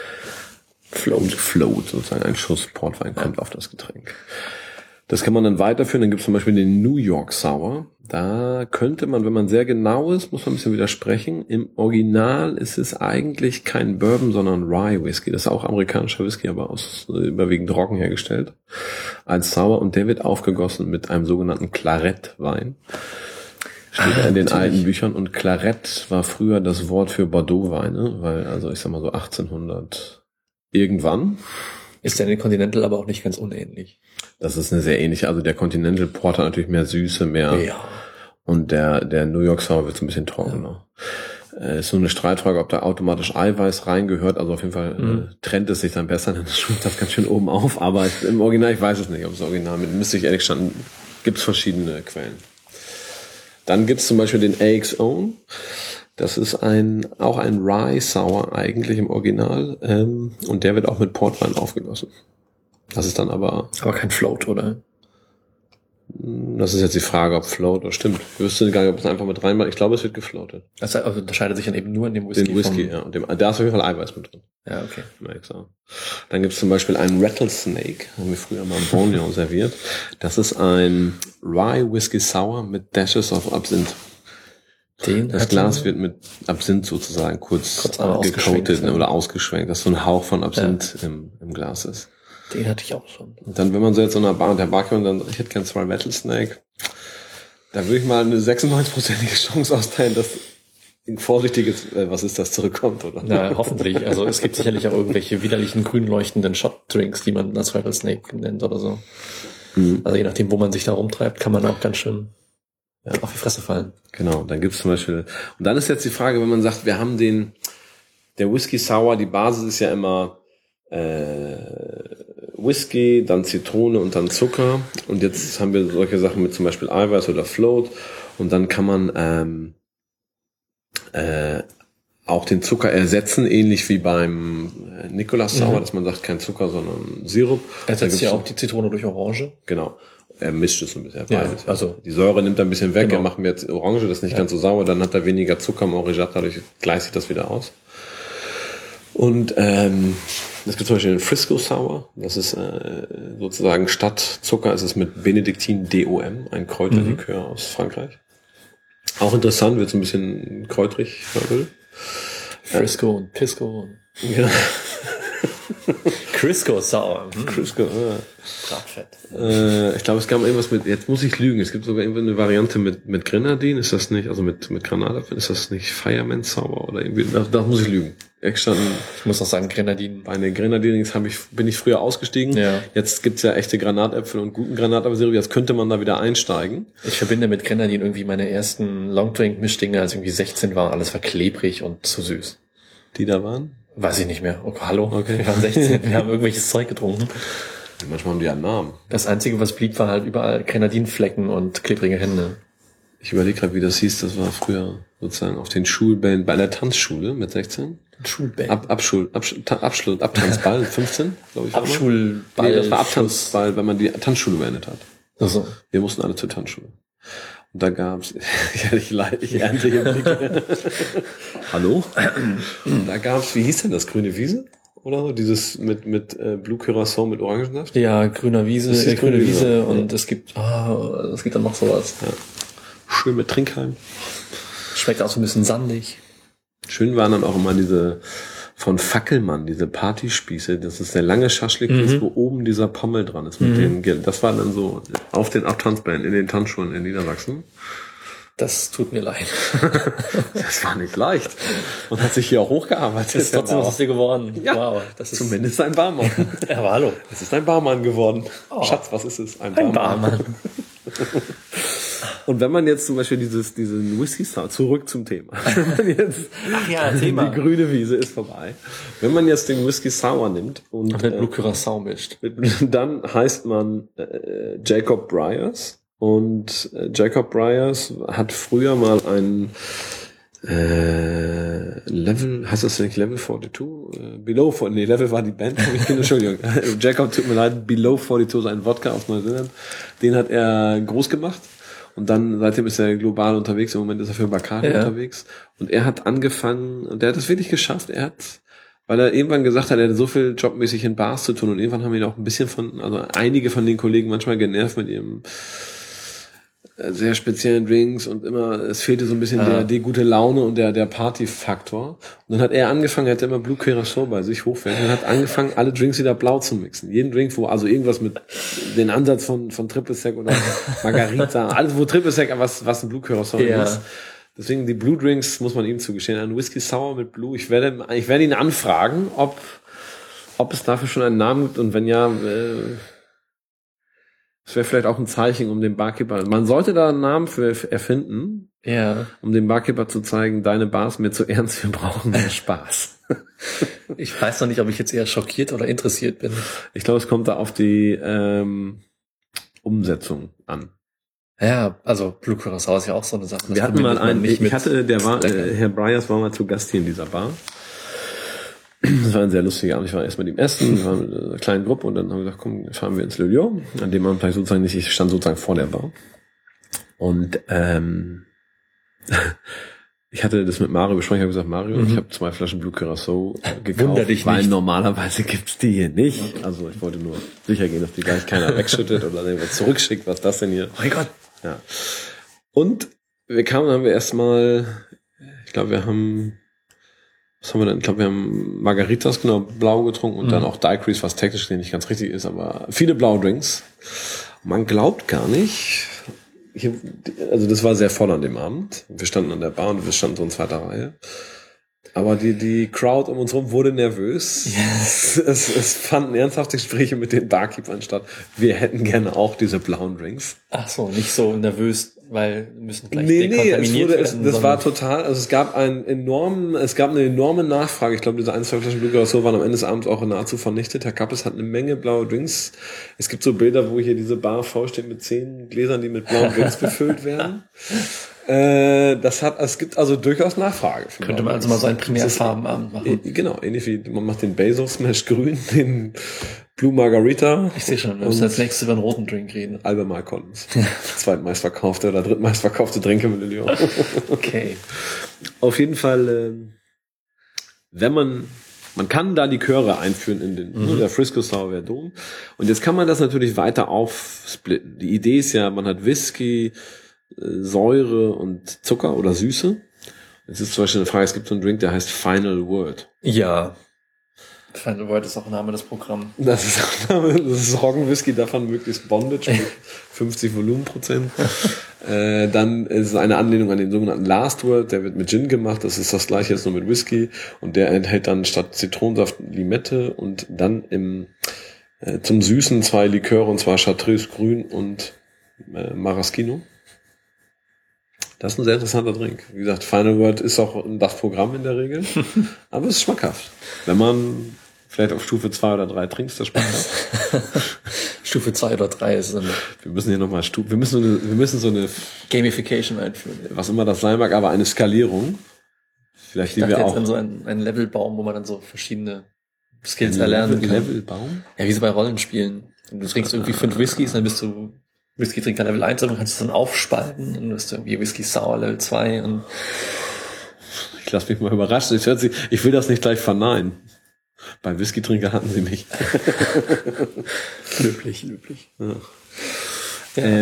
Float, sozusagen ein Schuss Portwein kommt auf das Getränk. Das kann man dann weiterführen. Dann gibt es zum Beispiel den New York Sour. Da könnte man, wenn man sehr genau ist, muss man ein bisschen widersprechen. Im Original ist es eigentlich kein Bourbon, sondern Rye Whisky. Das ist auch amerikanischer Whisky, aber aus überwiegend Roggen hergestellt. Als Sour. Und der wird aufgegossen mit einem sogenannten Claret-Wein. Steht in den alten Büchern. Und Claret war früher das Wort für Bordeaux-Weine, weil, also ich sag mal so 1800 irgendwann. Ist der Continental aber auch nicht ganz unähnlich. Das ist eine sehr ähnliche, also der Continental Porter natürlich mehr Süße, mehr. Ja. Und der New York Sour wird so ein bisschen trockener. Ist so eine Streitfrage, ob da automatisch Eiweiß reingehört. Also auf jeden Fall trennt es sich dann besser, dann schwimmt das ganz schön oben auf. Aber im Original, ich weiß es nicht, ob es Original mit, müsste ich ehrlich gestanden, gibt's verschiedene Quellen. Dann gibt's zum Beispiel den AX Own. Das ist auch ein Rye Sour eigentlich im Original. Und der wird auch mit Portwein aufgegossen. Das ist dann aber kein Float, oder? Das ist jetzt die Frage, ob Float oder stimmt. Ich wüsste gar nicht, ob es einfach mit reinmacht. Ich glaube, es wird gefloatet. Das also unterscheidet sich dann eben nur in dem Whisky. Den Whisky, ja. Und da ist auf jeden Fall Eiweiß mit drin. Ja, okay. Dann gibt es zum Beispiel einen Rattlesnake, haben wir früher mal im Borneo serviert. Das ist ein Rye Whisky Sour mit Dashes of Absinth. Das Glas wird mit Absinth sozusagen kurz gecoatet oder ausgeschwenkt, dass so ein Hauch von Absinth im Glas ist. Den hatte ich auch schon. Und dann, wenn man so jetzt so einer Bar und der Barkeeper dann, ich hätte gern 2 Rattlesnake, da würde ich mal eine 96%ige Chance austeilen, dass ein vorsichtiges, was ist das, zurückkommt, oder? Na, hoffentlich. Also es gibt sicherlich auch irgendwelche widerlichen grün leuchtenden Shot-Drinks, die man als Rattlesnake nennt oder so. Also je nachdem, wo man sich da rumtreibt, kann man auch ganz schön auf die Fresse fallen. Genau, dann gibt's zum Beispiel, und dann ist jetzt die Frage, wenn man sagt, wir haben der Whisky Sour, die Basis ist ja immer Whisky, dann Zitrone und dann Zucker. Und jetzt haben wir solche Sachen mit zum Beispiel Eiweiß oder Float. Und dann kann man auch den Zucker ersetzen, ähnlich wie beim Nicolas Sour, dass man sagt, kein Zucker, sondern Sirup. Ersetzt ja auch die Zitrone durch Orange. Genau. Er mischt es ein bisschen. Also die Säure nimmt er ein bisschen weg. Er macht mir jetzt Orange, das ist nicht ganz so sauer. Dann hat er weniger Zucker im Orangat, dadurch gleicht sich das wieder aus. Und es gibt zum Beispiel den Frisco Sour. Das ist sozusagen statt Zucker ist es mit Benediktin DOM, ein Kräuterlikör aus Frankreich. Auch interessant, wird so ein bisschen kräutrig. Frisco und Pisco. Ja. Crisco Sour. Crisco, Bratfett. ich glaube, es gab irgendwas mit, jetzt muss ich lügen, es gibt sogar irgendwie eine Variante mit Grenadin, ist das nicht, also mit Granada, ist das nicht Fireman Sour oder irgendwie, da muss ich lügen. Ich muss auch sagen, Grenadin. Bei den Grenadinings bin ich früher ausgestiegen. Ja. Jetzt gibt's ja echte Granatäpfel und guten Granatapfelsirup, jetzt könnte man da wieder einsteigen. Ich verbinde mit Grenadin irgendwie meine ersten Longdrink-Mischdinger, als ich irgendwie 16 war, alles war klebrig und zu süß. Die da waren? Weiß ich nicht mehr. Oh, hallo? Okay. Wir waren 16, wir haben irgendwelches Zeug getrunken. Manchmal haben die einen Namen. Das Einzige, was blieb, war halt überall Grenadinflecken und klebrige Hände. Ich überlege gerade, wie das hieß. Das war früher sozusagen auf den Schulbällen, bei der Tanzschule mit 16. Schulbällen? Abtanzball, 15, glaube ich. Abschulball. Nee, das war Abtanzball, wenn man die Tanzschule beendet hat. Also. Wir mussten alle zur Tanzschule. Und da gab's, ich ernte hier Blicke. Hallo? Da gab's, wie hieß denn das, grüne Wiese? Oder so? Dieses mit Blue Curacao mit Orangensaft? Ja, grüne Wiese ja. Und es gibt dann noch sowas. Ja. Schön mit Trinkhalm. Schmeckt auch so ein bisschen sandig. Schön waren dann auch immer diese von Fackelmann, diese Partyspieße, das ist der lange Schaschlik, wo oben dieser Pommel dran ist mit den, das war dann so auf den Abtanzbällen in den Tanzschulen in Niedersachsen. Das tut mir leid. Das war nicht leicht. Und hat sich hier auch hochgearbeitet. Ist trotzdem was aus dir geworden. Ja, wow, das ist zumindest ein Barmann. Ja, aber hallo. Es ist ein Barmann geworden. Oh. Schatz, was ist es? Ein Barmann. Und wenn man jetzt zum Beispiel diesen Whisky Sour, zurück zum Thema. Wenn man jetzt, Thema. Die grüne Wiese ist vorbei. Wenn man jetzt den Whisky Sour nimmt und mit Blue Curacao mischt, dann heißt man Jacob Bryars. Und Jacob Bryars hat früher mal Level, heißt das nicht Level 42? Below 42, nee, Level war die Band, Entschuldigung. Jacob, tut mir leid, Below 42 ist ein Wodka aus Neuseeland. Den hat er groß gemacht. Und dann, seitdem ist er global unterwegs. Im Moment ist er für Bacardi unterwegs. Und er hat angefangen, und der hat es wirklich geschafft. Weil er irgendwann gesagt hat, er hatte so viel jobmäßig in Bars zu tun. Und irgendwann haben ihn auch ein bisschen einige von den Kollegen manchmal genervt mit ihrem sehr speziellen Drinks und es fehlte so ein bisschen die gute Laune und der Party-Faktor. Und dann hat er angefangen, er hatte immer Blue Curacao bei sich hochwertig und hat angefangen, alle Drinks wieder blau zu mixen. Jeden Drink, wo also irgendwas mit den Ansatz von Triple Sec oder Margarita, alles wo Triple Sec, was ein Blue Curacao ist. Deswegen die Blue Drinks muss man ihm zugestehen. Ein Whisky Sour mit Blue. Ich werde ihn anfragen, ob es dafür schon einen Namen gibt und wenn ja, das wäre vielleicht auch ein Zeichen, um den Barkeeper, man sollte da einen Namen für erfinden, um dem Barkeeper zu zeigen, deine Bar ist mir zu ernst, wir brauchen mehr Spaß. Ich weiß noch nicht, ob ich jetzt eher schockiert oder interessiert bin. Ich glaube, es kommt da auf die Umsetzung an. Ja, also Blue Curacao ist ja auch so eine Sache. Wir hatten mal einen, Herr Bryers war mal zu Gast hier in dieser Bar. Das war ein sehr lustiger Abend. Ich war erst mit ihm essen, wir waren mit einer kleinen Gruppe und dann haben wir gesagt, komm, fahren wir ins Le Lion. An dem Abend sozusagen nicht, ich stand sozusagen vor der Bar. Und ich hatte das mit Mario besprochen. Ich habe gesagt, Mario, ich habe 2 Flaschen Blue Curacao gekauft, weil normalerweise gibt's die hier nicht. Also ich wollte nur sicher gehen, dass die gleich keiner wegschüttet oder irgendwas zurückschickt. Was ist das denn hier? Oh mein Gott. Ja. Und wir kamen, haben wir erstmal, ich glaube, wir haben Margaritas, genau, blau getrunken und dann auch Daiquiris, was technisch nicht ganz richtig ist, aber viele blaue Drinks. Man glaubt gar nicht, also das war sehr voll an dem Abend. Wir standen an der Bar und wir standen so in 2. Reihe. Aber die Crowd um uns rum wurde nervös. Yes. Es fanden ernsthafte Gespräche mit den Barkeepern statt. Wir hätten gerne auch diese blauen Drinks. Ach so, nicht so nervös, weil wir müssen gleich dekontaminiert werden. Das war total, also es gab eine enorme Nachfrage. Ich glaube, diese 1-2 Flaschen Blue Curacao waren am Ende des Abends auch nahezu vernichtet. Herr Kappes hat eine Menge blaue Drinks. Es gibt so Bilder, wo hier diese Bar vollsteht mit 10 Gläsern, die mit blauen Drinks befüllt werden. Es gibt also durchaus Nachfrage. Könnte man also mal so einen Primärfarbenabend machen. Genau, ähnlich wie man macht den Basil Smash grün, den Blue Margarita. Ich sehe schon, wir müssen als nächstes über einen roten Drink reden. Albemarle Collins. Zweitmeistverkaufte oder drittmeistverkaufte Drinke mit Lyon. Okay. Auf jeden Fall, wenn man kann da Liköre einführen in den, der Frisco Sour Verdot. Und jetzt kann man das natürlich weiter aufsplitten. Die Idee ist ja, man hat Whisky, Säure und Zucker oder Süße. Jetzt ist zum Beispiel eine Frage, es gibt so einen Drink, der heißt Final Word. Ja. Final Word ist auch Name des Programms. Das ist Roggenwhisky, davon möglichst Bondage mit 50 Volumenprozent. Dann ist es eine Anlehnung an den sogenannten Last Word, der wird mit Gin gemacht, das ist das gleiche jetzt nur mit Whisky und der enthält dann statt Zitronensaft Limette und dann zum Süßen 2 Liköre und zwar Chartreuse Grün und Maraschino. Das ist ein sehr interessanter Drink. Wie gesagt, Final Word ist auch das Programm in der Regel. Aber es ist schmackhaft. Wenn man vielleicht auf Stufe 2 oder 3 trinkt, das schmackhaft. Stufe 2 oder 3 ist dann. Wir müssen hier nochmal wir müssen so eine Gamification einführen. Was immer das sein mag, aber eine Skalierung. Vielleicht die wir auch. Dann so ein Levelbaum, wo man dann so verschiedene Skills erlernen kann. Levelbaum? Ja, wie so bei Rollenspielen. Du trinkst irgendwie 5 Whiskys, dann bist du Whisky-Trinker Level 1 und kannst es dann aufspalten und du bist irgendwie Whisky Sour Level 2 und ich lasse mich mal überraschen. Ich will das nicht gleich verneinen. Bei Whisky-Trinker hatten sie mich. löblich. Ja. Ja.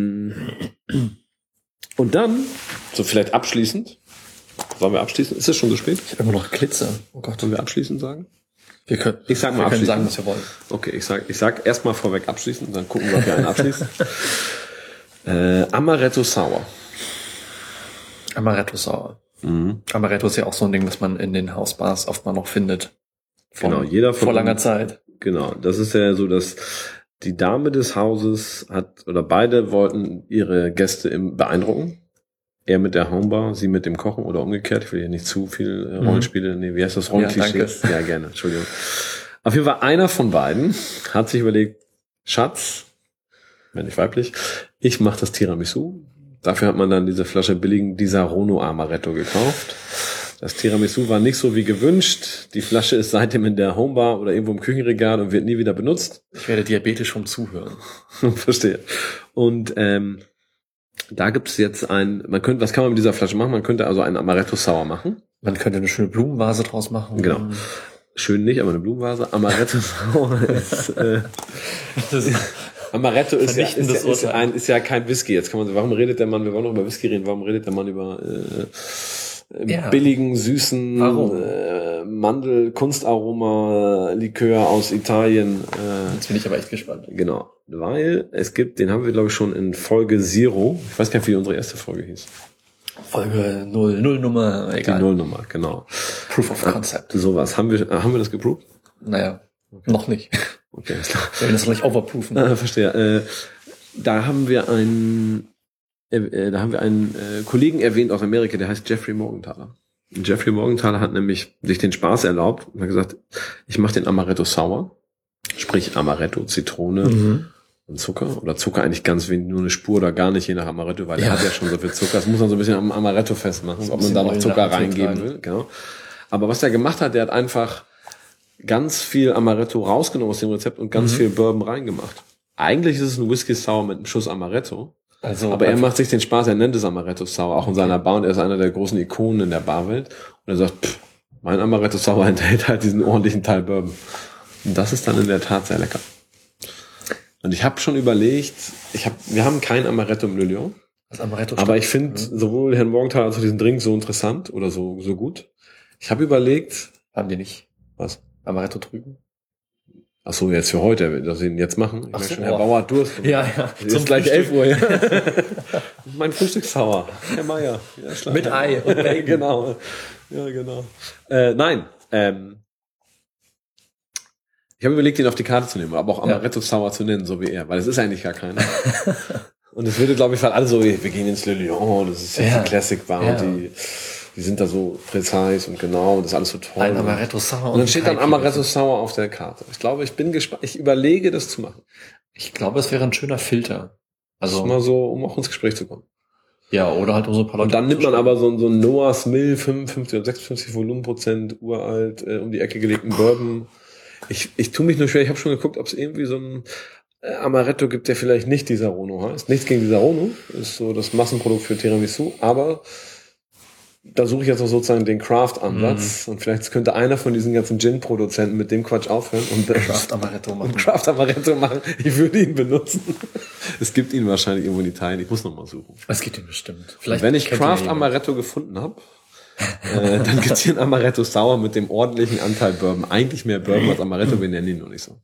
Und dann, so vielleicht abschließend, sollen wir abschließen? Ist es schon so spät? Ich habe immer noch Glitzer. Oh Gott. Sollen wir abschließend sagen? Wir können sagen, was wir wollen. Okay, ich sag erstmal vorweg abschließen und dann gucken wir, ob wir einen abschließen. Amaretto Sour. Amaretto Sour. Amaretto ist ja auch so ein Ding, das man in den Hausbars oft mal noch findet. Vor langer Zeit. Genau, das ist ja so, dass die Dame des Hauses beide wollten ihre Gäste beeindrucken. Er mit der Homebar, sie mit dem Kochen oder umgekehrt. Ich will hier nicht zu viel Rollenspiele. Nee, wie heißt das? Rollenklischee? Ja, gerne. Entschuldigung. Auf jeden Fall einer von beiden hat sich überlegt, Schatz, wenn nicht weiblich, ich mache das Tiramisu. Dafür hat man dann diese Flasche billigen Disaronno Amaretto gekauft. Das Tiramisu war nicht so wie gewünscht. Die Flasche ist seitdem in der Homebar oder irgendwo im Küchenregal und wird nie wieder benutzt. Ich werde diabetisch vom Zuhören. Verstehe. Und da gibt's jetzt was kann man mit dieser Flasche machen? Man könnte also einen Amaretto Sour machen. Man könnte eine schöne Blumenvase draus machen. Genau. Schön nicht, aber eine Blumenvase. Amaretto Sour ist Amaretto ist ja kein Whisky. Jetzt kann man sagen, warum redet der Mann, wir wollen noch über Whisky reden, warum redet der Mann über billigen, süßen Mandel-Kunstaroma-Likör aus Italien. Jetzt bin ich aber echt gespannt. Genau, weil den haben wir glaube ich schon in Folge Zero. Ich weiß gar nicht, wie unsere erste Folge hieß. Folge 0, Nullnummer, egal. Die Nullnummer, genau. Proof of Concept. Sowas. Haben wir das geproved? Naja, noch nicht. Okay, ist klar. Wir werden das noch nicht overproofen. Verstehe. Da haben wir einen Kollegen erwähnt aus Amerika, der heißt Jeffrey Morgenthaler. Und Jeffrey Morgenthaler hat nämlich sich den Spaß erlaubt und hat gesagt, ich mache den Amaretto Sour, sprich Amaretto, Zitrone und Zucker. Oder Zucker eigentlich ganz wenig, nur eine Spur oder gar nicht, je nach Amaretto, weil er hat ja schon so viel Zucker. Das muss man so ein bisschen am Amaretto festmachen, ob man da noch Zucker reingeben will. Genau. Aber was der gemacht hat, der hat einfach ganz viel Amaretto rausgenommen aus dem Rezept und ganz viel Bourbon reingemacht. Eigentlich ist es ein Whisky Sour mit einem Schuss Amaretto. Aber er macht sich den Spaß, er nennt es Amaretto Sour, auch in seiner Bar, und er ist einer der großen Ikonen in der Barwelt. Und er sagt, mein Amaretto Sour enthält halt diesen ordentlichen Teil Bourbon. Und das ist dann in der Tat sehr lecker. Und ich habe schon überlegt, wir haben kein Amaretto im Le Lion. Aber ich finde sowohl Herrn Morgenthaler als auch diesen Drink so interessant oder so gut. Ich habe überlegt. Haben die nicht? Was? Amaretto drüben? Ach so, jetzt für heute, dass sie ihn jetzt machen. Ich merke schon, Herr Bauer hat Durst. Ja. Es ist gleich 11 Uhr. Ja. Mein Frühstückssauer. Herr Meier. Ja, mit Ei und Bacon. Genau. Ja, genau. Nein. Ich habe überlegt, ihn auf die Karte zu nehmen, aber auch Amaretto Sour zu nennen, so wie er, weil es ist eigentlich gar keiner. Und es würde, glaube ich, alle so, wir gehen ins Le Lion, das ist jetzt die Classic Bar und die sind da so präzise und genau, und das ist alles so toll. Ein Amaretto Sour. Und dann steht dann Amaretto Sour auf der Karte. Ich glaube, ich bin gespannt. Ich überlege, das zu machen. Ich glaube, es wäre ein schöner Filter. Also das ist mal so, um auch ins Gespräch zu kommen. Ja, oder halt um so ein paar Leute. Und dann nimmt man aber so ein Noah's Mill 55 oder 56 Volumenprozent uralt, um die Ecke gelegten Bourbon. Ich tue mich nur schwer. Ich habe schon geguckt, ob es irgendwie so ein Amaretto gibt, der vielleicht nicht Disaronno heißt. Nichts gegen Disaronno. Ist so das Massenprodukt für Tiramisu. Aber da suche ich jetzt auch sozusagen den Craft-Ansatz. Und vielleicht könnte einer von diesen ganzen Gin-Produzenten mit dem Quatsch aufhören und Craft Amaretto machen. Ich würde ihn benutzen. Es gibt ihn wahrscheinlich irgendwo in Italien. Ich muss nochmal suchen. Es gibt ihn bestimmt. Vielleicht wenn ich Craft Amaretto gefunden habe, dann gibt's hier ein Amaretto Sour mit dem ordentlichen Anteil Bourbon. Eigentlich mehr Bourbon als Amaretto, wir nennen ihn nur nicht so.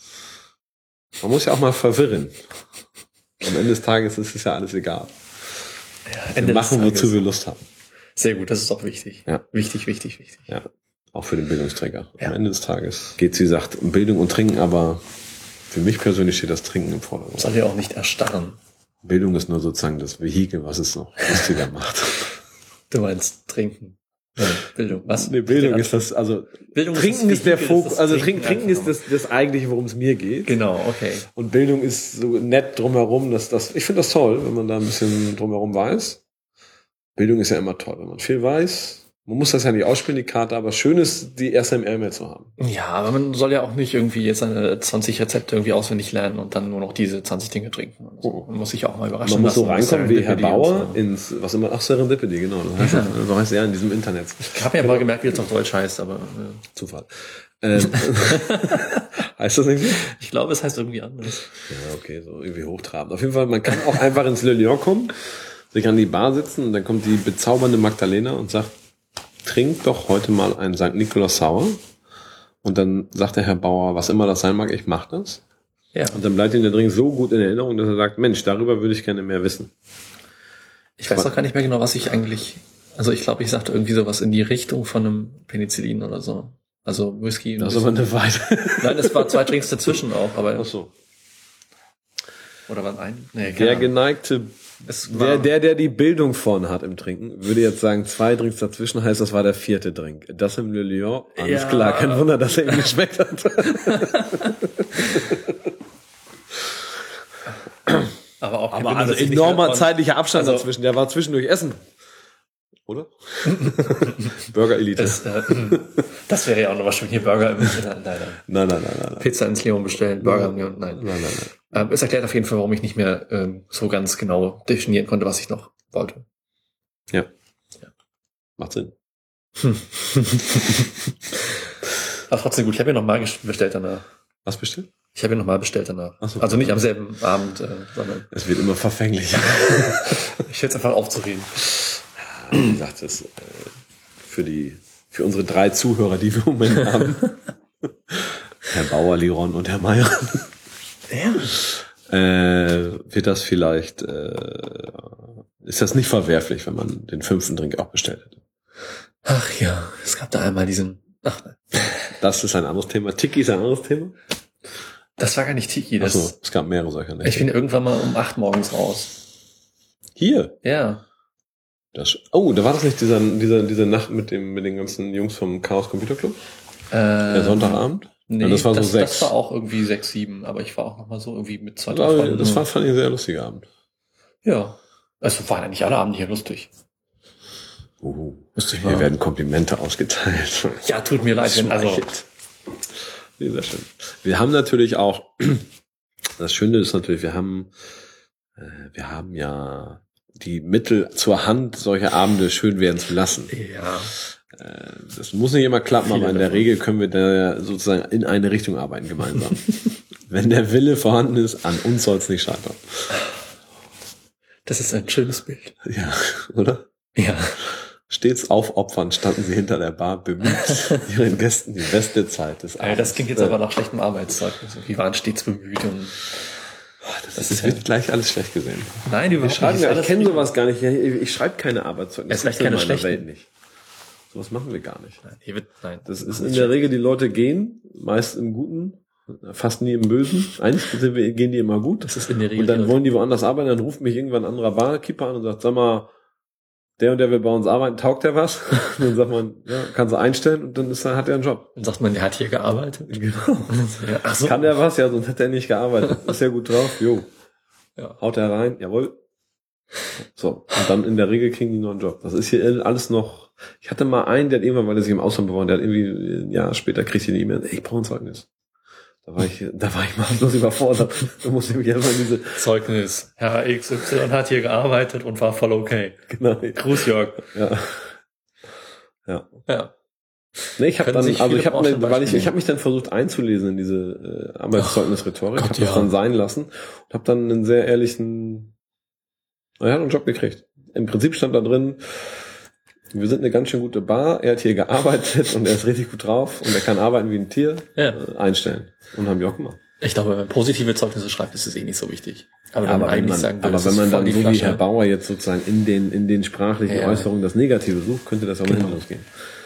Man muss ja auch mal verwirren. Am Ende des Tages ist es ja alles egal. Wir machen, wozu wir Lust haben. Sehr gut, das ist auch wichtig. Ja. Wichtig. Ja, auch für den Bildungsträger. Am Ende des Tages geht's, wie gesagt, um Bildung und Trinken, aber für mich persönlich steht das Trinken im Vordergrund. Soll ja auch nicht erstarren. Bildung ist nur sozusagen das Vehikel, was es noch lustiger macht. Du meinst Trinken. Ja, Bildung. Was? Nee, Bildung ist das, also Bildung Trinken ist der Fokus, also Trinken ist das eigentliche, worum es mir geht. Genau, okay. Und Bildung ist so nett drumherum, ich finde das toll, wenn man da ein bisschen drumherum weiß. Bildung ist ja immer toll, wenn man viel weiß. Man muss das ja nicht ausspielen, die Karte, aber schön ist, die erste mehr zu haben. Ja, aber man soll ja auch nicht irgendwie jetzt seine 20 Rezepte irgendwie auswendig lernen und dann nur noch diese 20 Dinge trinken. So. Man muss sich auch mal überraschen lassen. Man muss so reinkommen wie Herr Bauer so. Ins, was immer, Serendipity, genau. So heißt er in diesem Internet. Ich habe ja mal gemerkt, wie es auf Deutsch heißt, aber Zufall. Heißt das irgendwie? Ich glaube, es heißt irgendwie anders. Ja, okay, so irgendwie hochtrabend. Auf jeden Fall, man kann auch einfach ins Le Lion kommen, sich an die Bar sitzen und dann kommt die bezaubernde Magdalena und sagt, trink doch heute mal einen St. Nikolaus Sour. Und dann sagt der Herr Bauer, was immer das sein mag, ich mach das. Ja. Und dann bleibt ihm der Drink so gut in Erinnerung, dass er sagt, Mensch, darüber würde ich gerne mehr wissen. Ich weiß auch gar nicht mehr genau, was ich eigentlich, also ich glaube, ich sagte irgendwie sowas in die Richtung von einem Penicillin oder so. Also Whisky. Das ist aber eine Weite. Nein, es war 2 Drinks dazwischen auch, aber. Ach so. Oder war ein? Nee, der geneigte, der die Bildung vorne hat im Trinken, würde jetzt sagen, 2 Drinks dazwischen heißt, das war der 4. Drink. Das im Le Lion, alles klar, kein Wunder, dass er ihm geschmeckt hat. Aber auch aber also enormer zeitlicher Abstand dazwischen. Der war zwischendurch Essen. Oder? Burger-Elite. Das wäre ja auch noch was schön. Hier Burger im Nein. Pizza ins Leon bestellen, Burger im Leon. Nein. Es erklärt auf jeden Fall, warum ich nicht mehr so ganz genau definieren konnte, was ich noch wollte. Ja. Macht Sinn. Aber trotzdem gut. Ich habe ja nochmal bestellt danach. Was bestellt? Ich habe ja nochmal bestellt danach. So, also nicht am selben Abend, sondern... Es wird immer verfänglicher. Ich hätte es einfach aufzureden. Wie gesagt, das für unsere 3 Zuhörer, die wir im Moment haben. Herr Bauer, Liron und Herr Meier. Wird das vielleicht, ist das nicht verwerflich, wenn man den 5. Drink auch bestellt hätte? Ach ja, es gab da einmal diesen... Ach nein. Das ist ein anderes Thema. Tiki ist ein anderes Thema? Das war gar nicht Tiki. Achso, es gab mehrere solcher. Ich bin irgendwann mal um 8 morgens raus. Hier? Ja. Da war das nicht diese Nacht mit den ganzen Jungs vom Chaos Computer Club? Der Sonntagabend? Nee, ja, das war so 6. Das war auch irgendwie 6, 7, aber ich war auch noch mal so irgendwie mit 2 Freunden. Das fand ich ein sehr lustiger Abend. Ja. Also waren ja nicht alle Abende hier lustig. Hier werden Komplimente ausgeteilt. Ja, tut mir leid. Nee, sehr schön. Wir haben natürlich auch, das Schöne ist natürlich, wir haben ja die Mittel zur Hand, solche Abende schön werden zu lassen. Ja. Das muss nicht immer klappen, aber in der Regel können wir da sozusagen in eine Richtung arbeiten gemeinsam. Wenn der Wille vorhanden ist, an uns soll es nicht scheitern. Das ist ein schönes Bild. Ja, oder? Ja. Stets aufopfernd standen sie hinter der Bar, bemüht, ihren Gästen die beste Zeit des Abends. Das klingt jetzt aber nach schlechtem Arbeitszeugnis. Wir waren stets bemüht und das wird gleich alles schlecht gesehen. Nein, wir schreiben ja, ich kenne sowas gar nicht. Ich schreibe keine Arbeitszeugnisse. Es ist echt keine schlechte Welt nicht. Sowas machen wir gar nicht. Nein. Das ist in der Regel, die Leute gehen, meist im Guten, fast nie im Bösen. Eigentlich gehen die immer gut. Das ist in der Regel. Und dann wollen die woanders arbeiten, dann ruft mich irgendwann ein anderer Barkeeper an und sagt, sag mal, der und der will bei uns arbeiten, taugt der was? Und dann sagt man, ja, kannst du einstellen und dann hat er einen Job. Dann sagt man, der hat hier gearbeitet. Genau. Ja, ach so. Kann der was? Ja, sonst hätte er nicht gearbeitet. Ist ja gut drauf. Jo. Ja. Haut er rein? Jawohl. So. Und dann in der Regel kriegen die noch einen Job. Das ist hier alles noch, ich hatte mal einen, der hat irgendwann, weil er sich im Ausland beworben, der hat irgendwie, ein Jahr später kriegt eine E-Mail, ich brauche ein Zeugnis. Da war ich maßlos überfordert. Da musste ich mich einfach in diese Zeugnis. Herr XY hat hier gearbeitet und war voll okay. Genau. Gruß, Jörg. Ja. Nee, ich habe mich dann versucht einzulesen in diese Arbeitszeugnis-Rhetorik, habe das dann sein lassen und habe dann einen sehr ehrlichen, er hat einen Job gekriegt. Im Prinzip stand da drin, wir sind eine ganz schön gute Bar, er hat hier gearbeitet und er ist richtig gut drauf und er kann arbeiten wie ein Tier, einstellen. Und haben die auch gemacht. Ich glaube, wenn man positive Zeugnisse schreibt, ist es nicht so wichtig. Aber wenn man dann so wie Herr Bauer jetzt sozusagen in den sprachlichen Äußerungen das Negative sucht, könnte das auch mal losgehen.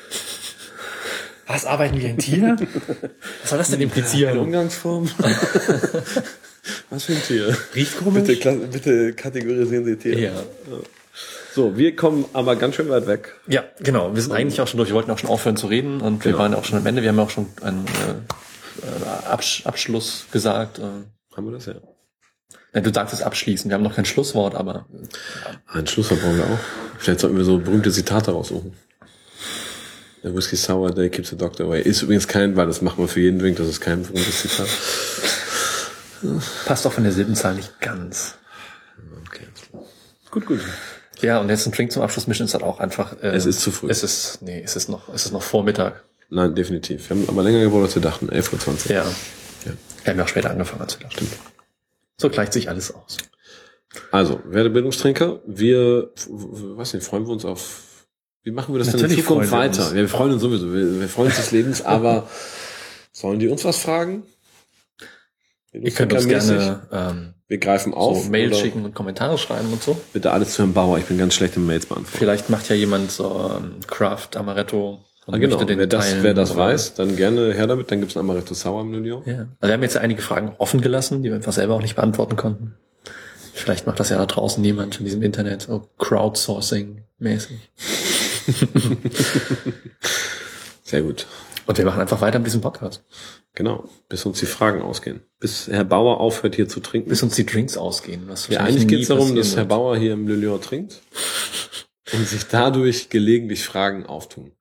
Was, arbeiten wie ein Tier? Was soll das denn implizieren? Eine Umgangsform? Was für ein Tier? Riecht komisch? Bitte kategorisieren Sie Tiere. Ja. So, wir kommen aber ganz schön weit weg. Ja, genau. Wir sind eigentlich auch schon durch. Wir wollten auch schon aufhören zu reden und wir waren ja auch schon am Ende. Wir haben ja auch schon einen Abschluss gesagt. Haben wir das ja? Ja, du sagst es abschließen. Wir haben noch kein Schlusswort, aber... Ein Schlusswort brauchen wir auch. Vielleicht sollten wir so berühmte Zitate raussuchen. Der Whisky Sour Day keeps the doctor away. Ist übrigens kein, weil das machen wir für jeden Drink, das ist kein berühmtes Zitat. Passt auch von der Silbenzahl nicht ganz. Okay. Gut. Ja, und jetzt ein Drink zum Abschluss mischen ist halt auch einfach... es ist zu früh. Es ist noch Vormittag. Nein, definitiv. Wir haben aber länger gebraucht, als wir dachten. 11:20 Uhr. Ja. Wir haben ja auch später angefangen, als wir dachten. Stimmt. So gleicht sich alles aus. Also, werde Bildungstrinker. Wir freuen wir uns auf... Wie machen wir das denn in Zukunft weiter? Wir freuen uns sowieso. Wir freuen uns des Lebens, aber sollen die uns was fragen? Ihr könnt uns gerne wir greifen auf. So Mail schicken und Kommentare schreiben und so. Bitte alles zu Herrn Bauer. Ich bin ganz schlecht im Mails beantworten. Vielleicht macht ja jemand so Craft Amaretto. Genau. Wer das weiß, dann gerne her damit. Dann gibt's ein Amaretto Sour im Lyon. Ja. Also wir haben jetzt einige Fragen offen gelassen, die wir einfach selber auch nicht beantworten konnten. Vielleicht macht das ja da draußen niemand in diesem Internet, so Crowdsourcing-mäßig. Sehr gut. Und wir machen einfach weiter mit diesem Podcast. Genau, bis uns die Fragen ausgehen. Bis Herr Bauer aufhört, hier zu trinken. Bis uns die Drinks ausgehen. Was eigentlich geht es darum, dass Herr Bauer hier im Le Lion trinkt und sich dadurch gelegentlich Fragen auftun.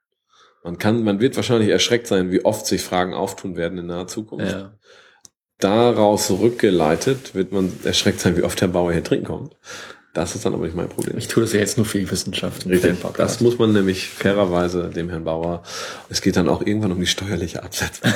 Man wird wahrscheinlich erschreckt sein, wie oft sich Fragen auftun werden in naher Zukunft. Ja. Daraus rückgeleitet wird man erschreckt sein, wie oft Herr Bauer hier trinken kommt. Das ist dann aber nicht mein Problem. Ich tue das ja jetzt nur für die Wissenschaft. Richtig. Das muss man nämlich fairerweise dem Herrn Bauer, es geht dann auch irgendwann um die steuerliche Absetzung.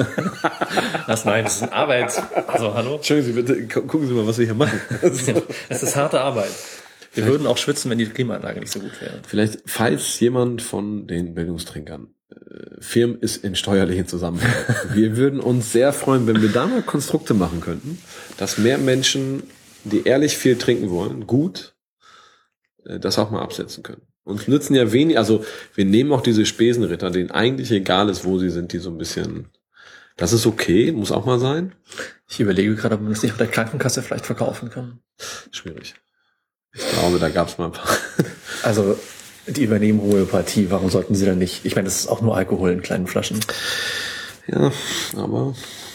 Nein, das ist eine Arbeit. Also, hallo? Entschuldigen Sie bitte, gucken Sie mal, was wir hier machen. Das ist harte Arbeit. Wir würden auch schwitzen, wenn die Klimaanlage nicht so gut wäre. Vielleicht, falls jemand von den Bildungstrinkern firm ist in steuerlichen Zusammenhang. Wir würden uns sehr freuen, wenn wir da mal Konstrukte machen könnten, dass mehr Menschen, die ehrlich viel trinken wollen, gut, das auch mal absetzen können. Uns nützen ja wenig, also wir nehmen auch diese Spesenritter, denen eigentlich egal ist, wo sie sind, die so ein bisschen, das ist okay, muss auch mal sein. Ich überlege gerade, ob man das nicht bei der Krankenkasse vielleicht verkaufen kann. Schwierig. Ich glaube, da gab es mal ein paar. Also, die übernehmen Homöopathie, warum sollten sie dann nicht? Ich meine, das ist auch nur Alkohol in kleinen Flaschen. Ja, aber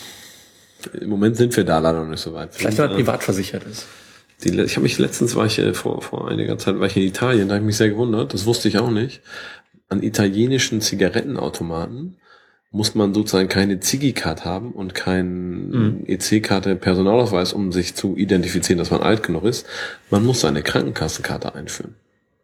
im Moment sind wir da leider noch nicht so weit. Vielleicht, wenn man privat versichert ist. Ich habe mich letztens, vor einiger Zeit war ich in Italien, da habe ich mich sehr gewundert, das wusste ich auch nicht. An italienischen Zigarettenautomaten muss man sozusagen keine Ziggi-Card haben und kein EC-Karte, Personalausweis, um sich zu identifizieren, dass man alt genug ist. Man muss seine Krankenkassenkarte einführen.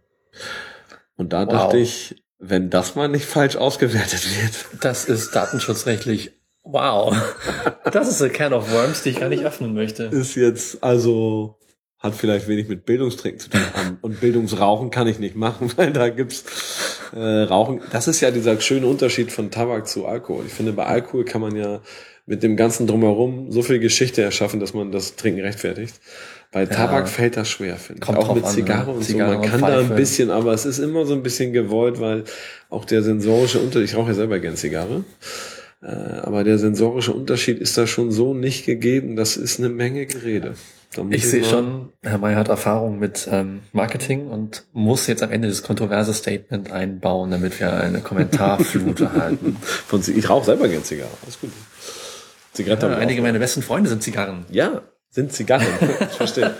Und da dachte ich, wenn das mal nicht falsch ausgewertet wird. Das ist datenschutzrechtlich, wow. Das ist a can of worms, die ich gar nicht öffnen möchte. Ist jetzt, also, hat vielleicht wenig mit Bildungstrinken zu tun. Und Bildungsrauchen kann ich nicht machen, weil da gibt's Rauchen. Das ist ja dieser schöne Unterschied von Tabak zu Alkohol. Ich finde, bei Alkohol kann man ja mit dem ganzen Drumherum so viel Geschichte erschaffen, dass man das Trinken rechtfertigt. Bei Tabak fällt das schwer, finde ich. Auch mit Zigarre und Zigarre so. Man kann da ein bisschen, aber es ist immer so ein bisschen gewollt, weil auch der sensorische Unterschied, ich rauche ja selber gern Zigarre, aber der sensorische Unterschied ist da schon so nicht gegeben. Das ist eine Menge Gerede. Ich sehe schon, Herr Mayer hat Erfahrung mit Marketing und muss jetzt am Ende das kontroverse Statement einbauen, damit wir eine Kommentarflut erhalten. Ich rauche selber gern Zigarre. Alles gut. Zigarette einige meiner besten Freunde sind Zigarren. Ja, sind Zigarren. Ich verstehe.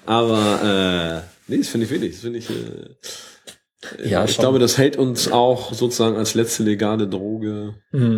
Aber nee, das finde ich wichtig. Das finde ich. Ich glaube, das hält uns auch sozusagen als letzte legale Droge.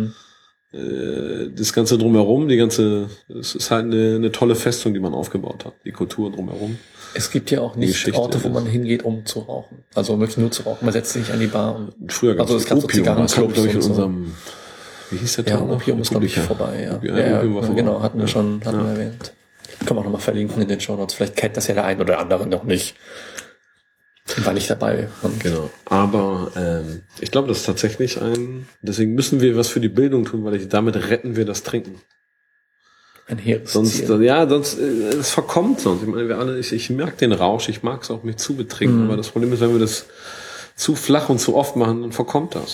Das Ganze drumherum, es ist halt eine tolle Festung, die man aufgebaut hat, die Kultur drumherum. Es gibt ja auch nicht Orte, wo man hingeht, um zu rauchen. Also man möchte nur zu rauchen, man setzt sich nicht an die Bar. Und früher gab es so Zigarrenclubs glaube ich, in unserem, wie hieß der Tag? Ja, Opium ist, glaube ich, vorbei. Opium war vorbei. Genau, hatten wir erwähnt. Können wir auch nochmal verlinken in den Shownotes. Vielleicht kennt das ja der ein oder andere noch nicht. War nicht dabei. Genau. Aber ich glaube, das ist tatsächlich deswegen müssen wir was für die Bildung tun, weil damit retten wir das Trinken. Ein hehres Ziel. Es verkommt sonst. Ich meine, wir alle, ich mag den Rausch, ich mag es auch, mich zu betrinken, aber das Problem ist, wenn wir das zu flach und zu oft machen, dann verkommt das.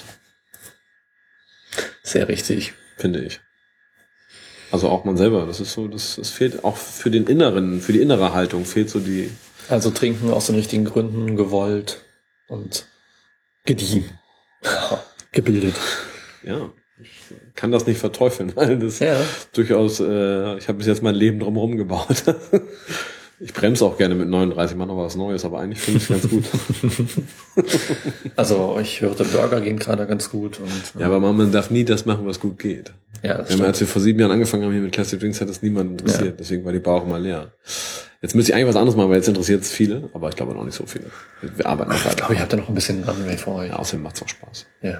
Sehr richtig. Finde ich. Also auch man selber, das ist so, das fehlt auch für die innere Haltung, fehlt so die. Also trinken aus den richtigen Gründen, gewollt und gediegen. Gebildet. Ja, ich kann das nicht verteufeln, weil das durchaus, ich habe bis jetzt mein Leben drumherum gebaut. Ich bremse auch gerne mit 39, mache noch was Neues, aber eigentlich finde ich es ganz gut. Also ich hörte, Burger gehen gerade ganz gut. Und ja, aber man darf nie das machen, was gut geht. Ja, als wir vor 7 Jahren angefangen haben hier mit Classic Drinks, hat das niemand interessiert. Deswegen war die Bar auch immer leer. Jetzt müsste ich eigentlich was anderes machen, weil jetzt interessiert es viele, aber ich glaube noch nicht so viele. Wir arbeiten noch weiter. Ich glaube, ihr habt ja noch ein bisschen Runway vor euch. Ja, außerdem macht es auch Spaß. Ja.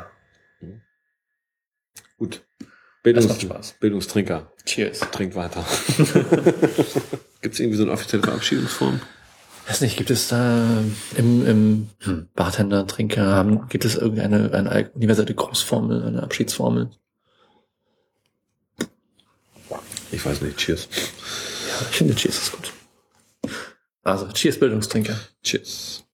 Gut. Spaß. Bildungstrinker. Cheers. Trinkt weiter. Gibt es irgendwie so eine offizielle Verabschiedungsform? Weiß nicht, gibt es da im Bartender, Trinker, gibt es irgendeine universelle Großformel, eine Abschiedsformel? Ich weiß nicht. Cheers. Ja, ich finde Cheers ist gut. Also, Cheers, Bildungstrinker. Cheers.